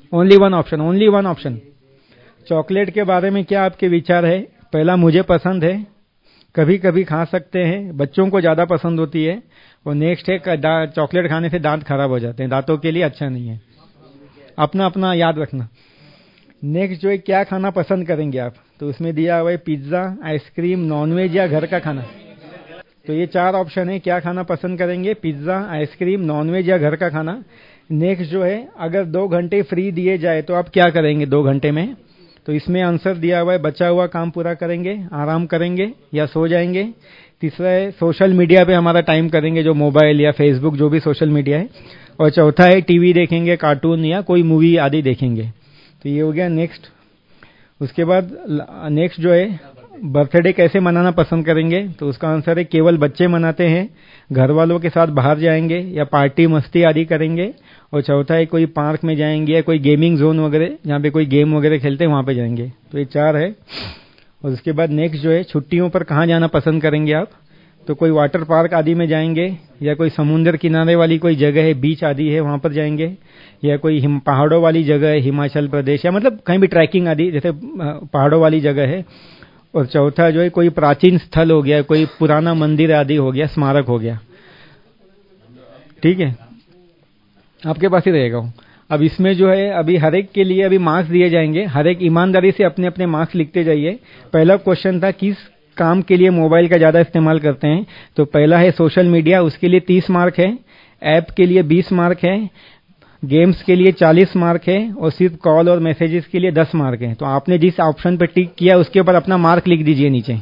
Only one option, only one option. Chocolate के बारे में क्या आपके विचार है? पहला, मुझे पसंद है, कभी कभी खा सकते हैं, बच्चों को ज्यादा पसंद होती है। और नेक्स्ट है चॉकलेट खाने से दांत खराब हो जाते हैं, दांतों के लिए अच्छा नहीं है। अपना अपना याद रखना। नेक्स्ट जो है, क्या खाना पसंद करेंगे आप? तो उसमें दिया हुआ है पिज्जा, आइसक्रीम, नॉनवेज या घर का खाना। तो ये 4 ऑप्शन है, क्या खाना पसंद करेंगे? पिज्जा, आइसक्रीम, नॉनवेज या घर का खाना। नेक्स्ट जो है, अगर 2 घंटे फ्री दिए जाए तो आप क्या करेंगे 2 घंटे में? तो इसमें आंसर दिया हुआ है, बचा हुआ काम पूरा करेंगे, आराम करेंगे या सो जाएंगे। तीसरा है, सोशल मीडिया पे हमारा टाइम करेंगे, जो मोबाइल या फेसबुक जो भी सोशल मीडिया है। और चौथा है, टीवी देखेंगे, कार्टून या कोई मूवी आदि देखेंगे। तो ये हो गया नेक्स्ट। उसके बाद नेक्स्ट जो है, बर्थडे कैसे मनाना पसंद करेंगे? तो उसका आंसर है, केवल बच्चे मनाते हैं, घर वालों के साथ बाहर जाएंगे या पार्टी मस्ती आदि करेंगे। और चौथा है, कोई पार्क में जाएंगे या कोई गेमिंग जोन वगैरह जहाँ पे कोई गेम वगैरह खेलते हैं वहां पे जाएंगे। तो ये 4 है। और उसके बाद नेक्स्ट जो है, छुट्टियों पर कहाँ जाना पसंद करेंगे आप? तो कोई वाटर पार्क आदि में जाएंगे या कोई समुद्र किनारे वाली कोई जगह है, बीच आदि है, वहां पर जाएंगे, या कोई पहाड़ों वाली जगह है, हिमाचल प्रदेश, या मतलब कहीं भी ट्रैकिंग आदि जैसे पहाड़ों वाली जगह है। और चौथा जो है, कोई प्राचीन स्थल हो गया, कोई पुराना मंदिर आदि हो गया, स्मारक हो गया। ठीक है, आपके पास ही रहेगा वो। अब इसमें जो है, अभी हर एक के लिए अभी मार्क्स दिए जाएंगे, हर एक ईमानदारी से अपने अपने मार्क्स लिखते जाइए। पहला क्वेश्चन था, किस काम के लिए मोबाइल का ज्यादा इस्तेमाल करते हैं? तो पहला है सोशल मीडिया, उसके लिए 30 मार्क है। ऐप के लिए 20 मार्क है। गेम्स के लिए 40 मार्क है। और सिर्फ कॉल और मैसेजेस के लिए 10 मार्क है। तो आपने जिस ऑप्शन पर टिक किया उसके ऊपर अपना मार्क लिख दीजिए नीचे।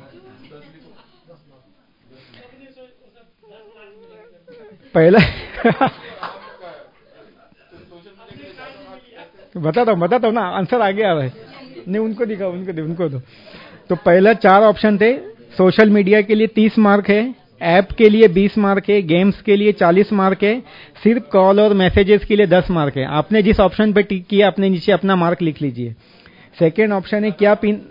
पहला बताता हूँ ना, आंसर आगे आ रहा है। नहीं, उनको दिखाओ, उनको दो। तो पहला 4 ऑप्शन थे। सोशल मीडिया के लिए 30 मार्क है, ऐप के लिए 20 मार्क है, गेम्स के लिए 40 मार्क है, सिर्फ कॉल और मैसेजेस के लिए 10 मार्क है। आपने जिस ऑप्शन पर टिक किया अपने नीचे अपना मार्क लिख लीजिए। सेकेंड ऑप्शन है, क्या पिन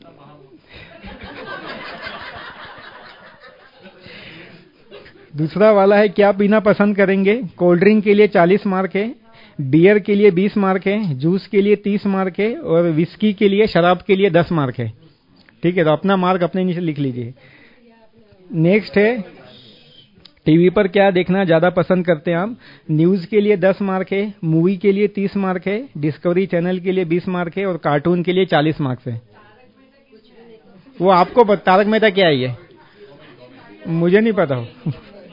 दूसरा वाला है, क्या पीना पसंद करेंगे? कोल्ड ड्रिंक के लिए 40 मार्क है, बियर के लिए 20 मार्क है, जूस के लिए 30 मार्क है, और विस्की के लिए, शराब के लिए 10 मार्क है। ठीक है, तो अपना मार्क अपने नीचे लिख लीजिए। नेक्स्ट है, टीवी पर क्या देखना ज्यादा पसंद करते हैं आप? न्यूज के लिए 10 मार्क है, मूवी के लिए 30 मार्क है, डिस्कवरी चैनल के लिए 20 मार्क है, और कार्टून के लिए 40 मार्क्स है। वो आपको तारक मेहता क्या है ये? मुझे नहीं पता हो।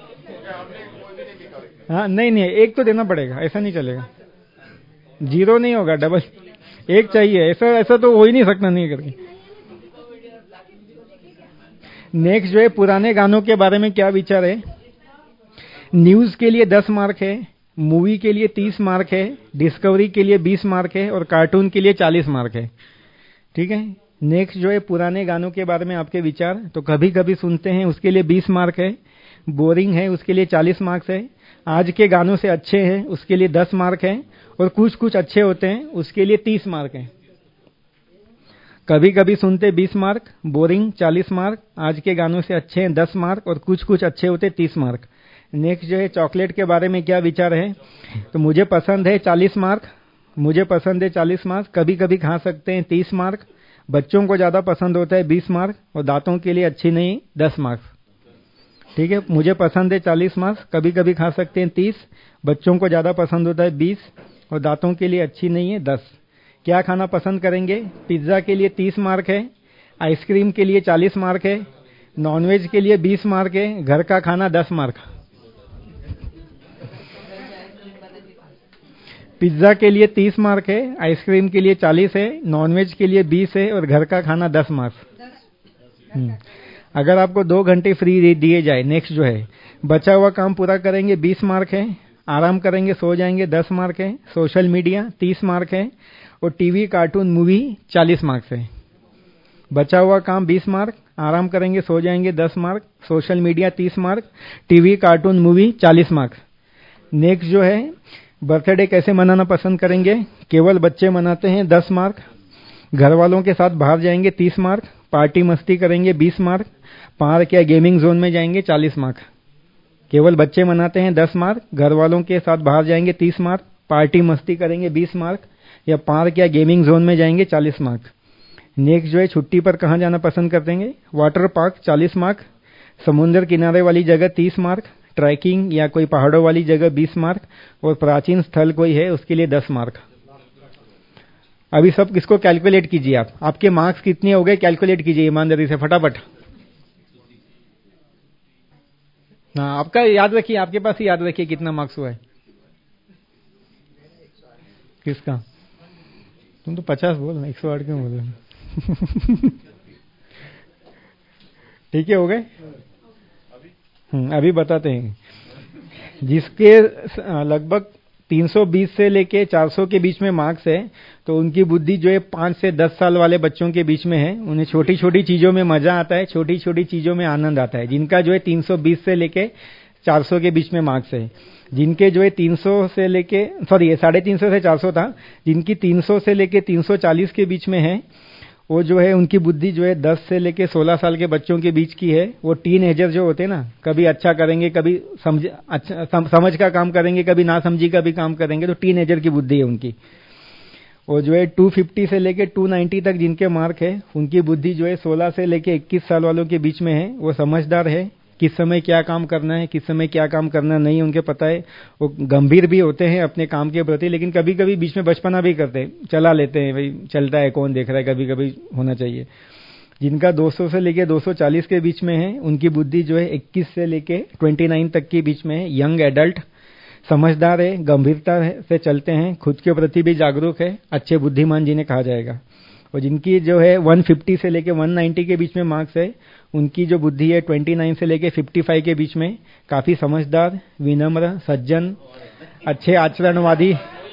हाँ, नहीं, एक तो देना पड़ेगा, ऐसा नहीं चलेगा। 0 नहीं होगा, डबल 1 चाहिए। ऐसा तो हो ही नहीं सकता नहीं करके। नेक्स्ट जो है, पुराने गानों के बारे में क्या विचार है? न्यूज के लिए 10 मार्क है, मूवी के लिए 30 मार्क है, डिस्कवरी के लिए 20 मार्क है, और कार्टून के लिए 40 मार्क है। ठीक है। नेक्स्ट जो है, पुराने गानों के बारे में आपके विचार। तो कभी कभी सुनते हैं, उसके लिए 20 मार्क है। बोरिंग है, उसके लिए 40 मार्क्स है। आज के गानों से अच्छे हैं, उसके लिए 10 मार्क है। और कुछ कुछ अच्छे होते हैं, उसके लिए 30 मार्क है। कभी कभी सुनते 20 मार्क, बोरिंग 40 मार्क, आज के गानों से अच्छे हैं 10 मार्क, और कुछ कुछ अच्छे होते 30 मार्क। नेक्स्ट जो है, चॉकलेट के बारे में क्या विचार है? तो मुझे पसंद है 40 मार्क, मुझे पसंद है 40 मार्क, कभी कभी खा सकते हैं 30 मार्क, बच्चों को ज्यादा पसंद होता है 20 मार्क, और दांतों के लिए अच्छी नहीं 10 मार्क्स। ठीक है, मुझे पसंद है 40 मार्क्स, कभी कभी खा सकते हैं 30, बच्चों को ज्यादा पसंद होता है 20, और दांतों के लिए अच्छी नहीं है 10। क्या खाना पसंद करेंगे? पिज्जा के लिए 30 मार्क है, आइसक्रीम के लिए 40 मार्क है, नॉनवेज के लिए 20 मार्क है, घर का खाना 10 मार्क। पिज्जा के लिए 30 मार्क है, आइसक्रीम के लिए 40 है, नॉनवेज के लिए 20 है, और घर का खाना 10 मार्क्स। अगर आपको 2 घंटे फ्री दिए जाए, नेक्स्ट जो है, बचा हुआ काम पूरा करेंगे 20 मार्क है, आराम करेंगे सो जाएंगे 10 मार्क है, सोशल मीडिया 30 मार्क है, और टीवी कार्टून मूवी 40 मार्क्स है। बचा हुआ काम 20 मार्क, आराम करेंगे सो जाएंगे 10 mark, social media 30 mark, TV cartoon movie 40 marks. Next जो है, बर्थडे कैसे मनाना पसंद करेंगे? केवल बच्चे मनाते हैं 10 मार्क, घर वालों के साथ बाहर जाएंगे 30 मार्क, पार्टी मस्ती करेंगे 20 मार्क, पार्क या गेमिंग जोन में जाएंगे 40 मार्क। केवल बच्चे मनाते हैं 10 मार्क, घर वालों के साथ बाहर जाएंगे 30 मार्क, पार्टी मस्ती करेंगे 20 मार्क, या पार्क या गेमिंग जोन में जाएंगे 40 मार्क। नेक्स्ट जो है छुट्टी पर कहाँ जाना पसंद करते हैं, वाटर पार्क 40 मार्क, समुद्र किनारे वाली जगह 30 मार्क, ट्रैकिंग या कोई पहाड़ों वाली जगह 20 मार्क, और प्राचीन स्थल कोई है उसके लिए 10 मार्क। अभी सब किसको कैलकुलेट कीजिए, आप आपके मार्क्स कितने हो गए कैलकुलेट कीजिए ईमानदारी से फटाफट। हाँ, आपका याद रखिए, आपके पास ही याद रखिए कितना मार्क्स हुआ है। किसका? तुम तो 50 बोल रहे, 108 क्यों बोल रहे? ठीक है, हो गए। अभी बताते हैं। जिसके लगभग 320 से लेके 400 के बीच में मार्क्स है, तो उनकी बुद्धि जो है 5 से 10 साल वाले बच्चों के बीच में है। उन्हें छोटी छोटी चीजों में मजा आता है, छोटी छोटी चीजों में आनंद आता है। जिनका जो है 320 से लेके 400 के बीच में मार्क्स है, जिनके जो है 300 से लेके 350 से 400 था, जिनकी 300 से लेके 340 के बीच में है, वो जो है उनकी बुद्धि जो है 10 से लेके 16 साल के बच्चों के बीच की है। वो टीनएजर जो होते हैं ना, कभी अच्छा करेंगे, कभी समझ का काम करेंगे, कभी ना समझी का भी काम करेंगे, तो टीनएजर की बुद्धि है उनकी। वो जो है 250 से लेके 290 तक जिनके मार्क है, उनकी बुद्धि जो है 16 से लेके 21 साल वालों के बीच में है। वो समझदार है, किस समय क्या काम करना है, किस समय क्या काम करना नहीं, उनके पता है। वो गंभीर भी होते हैं अपने काम के प्रति, लेकिन कभी कभी बीच में बचपना भी करते हैं, चला लेते हैं, भाई चलता है, कौन देख रहा है, कभी कभी होना चाहिए। जिनका 200 से लेके 240 के बीच में है, उनकी बुद्धि जो है 21 से लेके 29 तक के बीच में है। यंग एडल्ट, समझदार है, गंभीरता से चलते हैं, खुद के प्रति भी जागरूक है, अच्छे बुद्धिमान जिन्हें कहा जाएगा। और जिनकी जो है 150 से लेके 190 के बीच में मार्क्स है, उनकी जो बुद्धि है 29 से लेके 55 के बीच में, काफी समझदार, विनम्र, सज्जन, अच्छे आचरणवादी,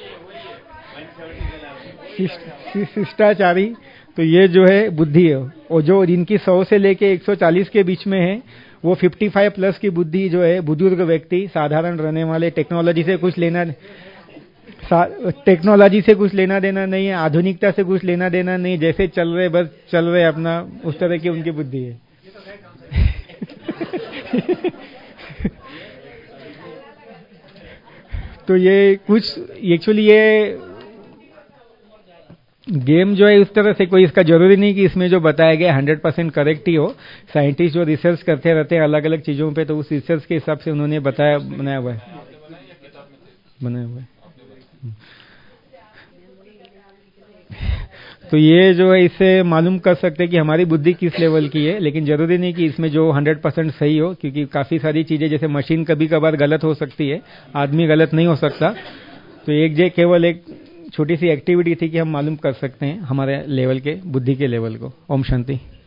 शिष्टाचारी। तो ये जो है बुद्धि है। और जो जिनकी 100 से लेके 140 के बीच में है, वो 55 प्लस की बुद्धि जो है, बुजुर्ग व्यक्ति, साधारण रहने वाले, टेक्नोलॉजी से कुछ लेना देना नहीं है, आधुनिकता से कुछ लेना देना नहीं, जैसे चल रहे बस चल रहे अपना, उस तरह की उनकी बुद्धि है। तो ये कुछ एक्चुअली ये गेम जो है उस तरह से कोई इसका जरूरी नहीं कि इसमें जो बताया गया 100% करेक्ट ही हो। साइंटिस्ट जो रिसर्च करते रहते हैं अलग अलग चीजों पे, तो उस रिसर्च के हिसाब से उन्होंने बनाया हुआ है। तो ये जो है इससे मालूम कर सकते हैं कि हमारी बुद्धि किस लेवल की है, लेकिन जरूरी नहीं कि इसमें जो 100% सही हो, क्योंकि काफी सारी चीजें, जैसे मशीन कभी कभार गलत हो सकती है, आदमी गलत नहीं हो सकता। तो केवल एक छोटी सी एक्टिविटी थी कि हम मालूम कर सकते हैं हमारे लेवल के, बुद्धि के लेवल को। ओम शांति।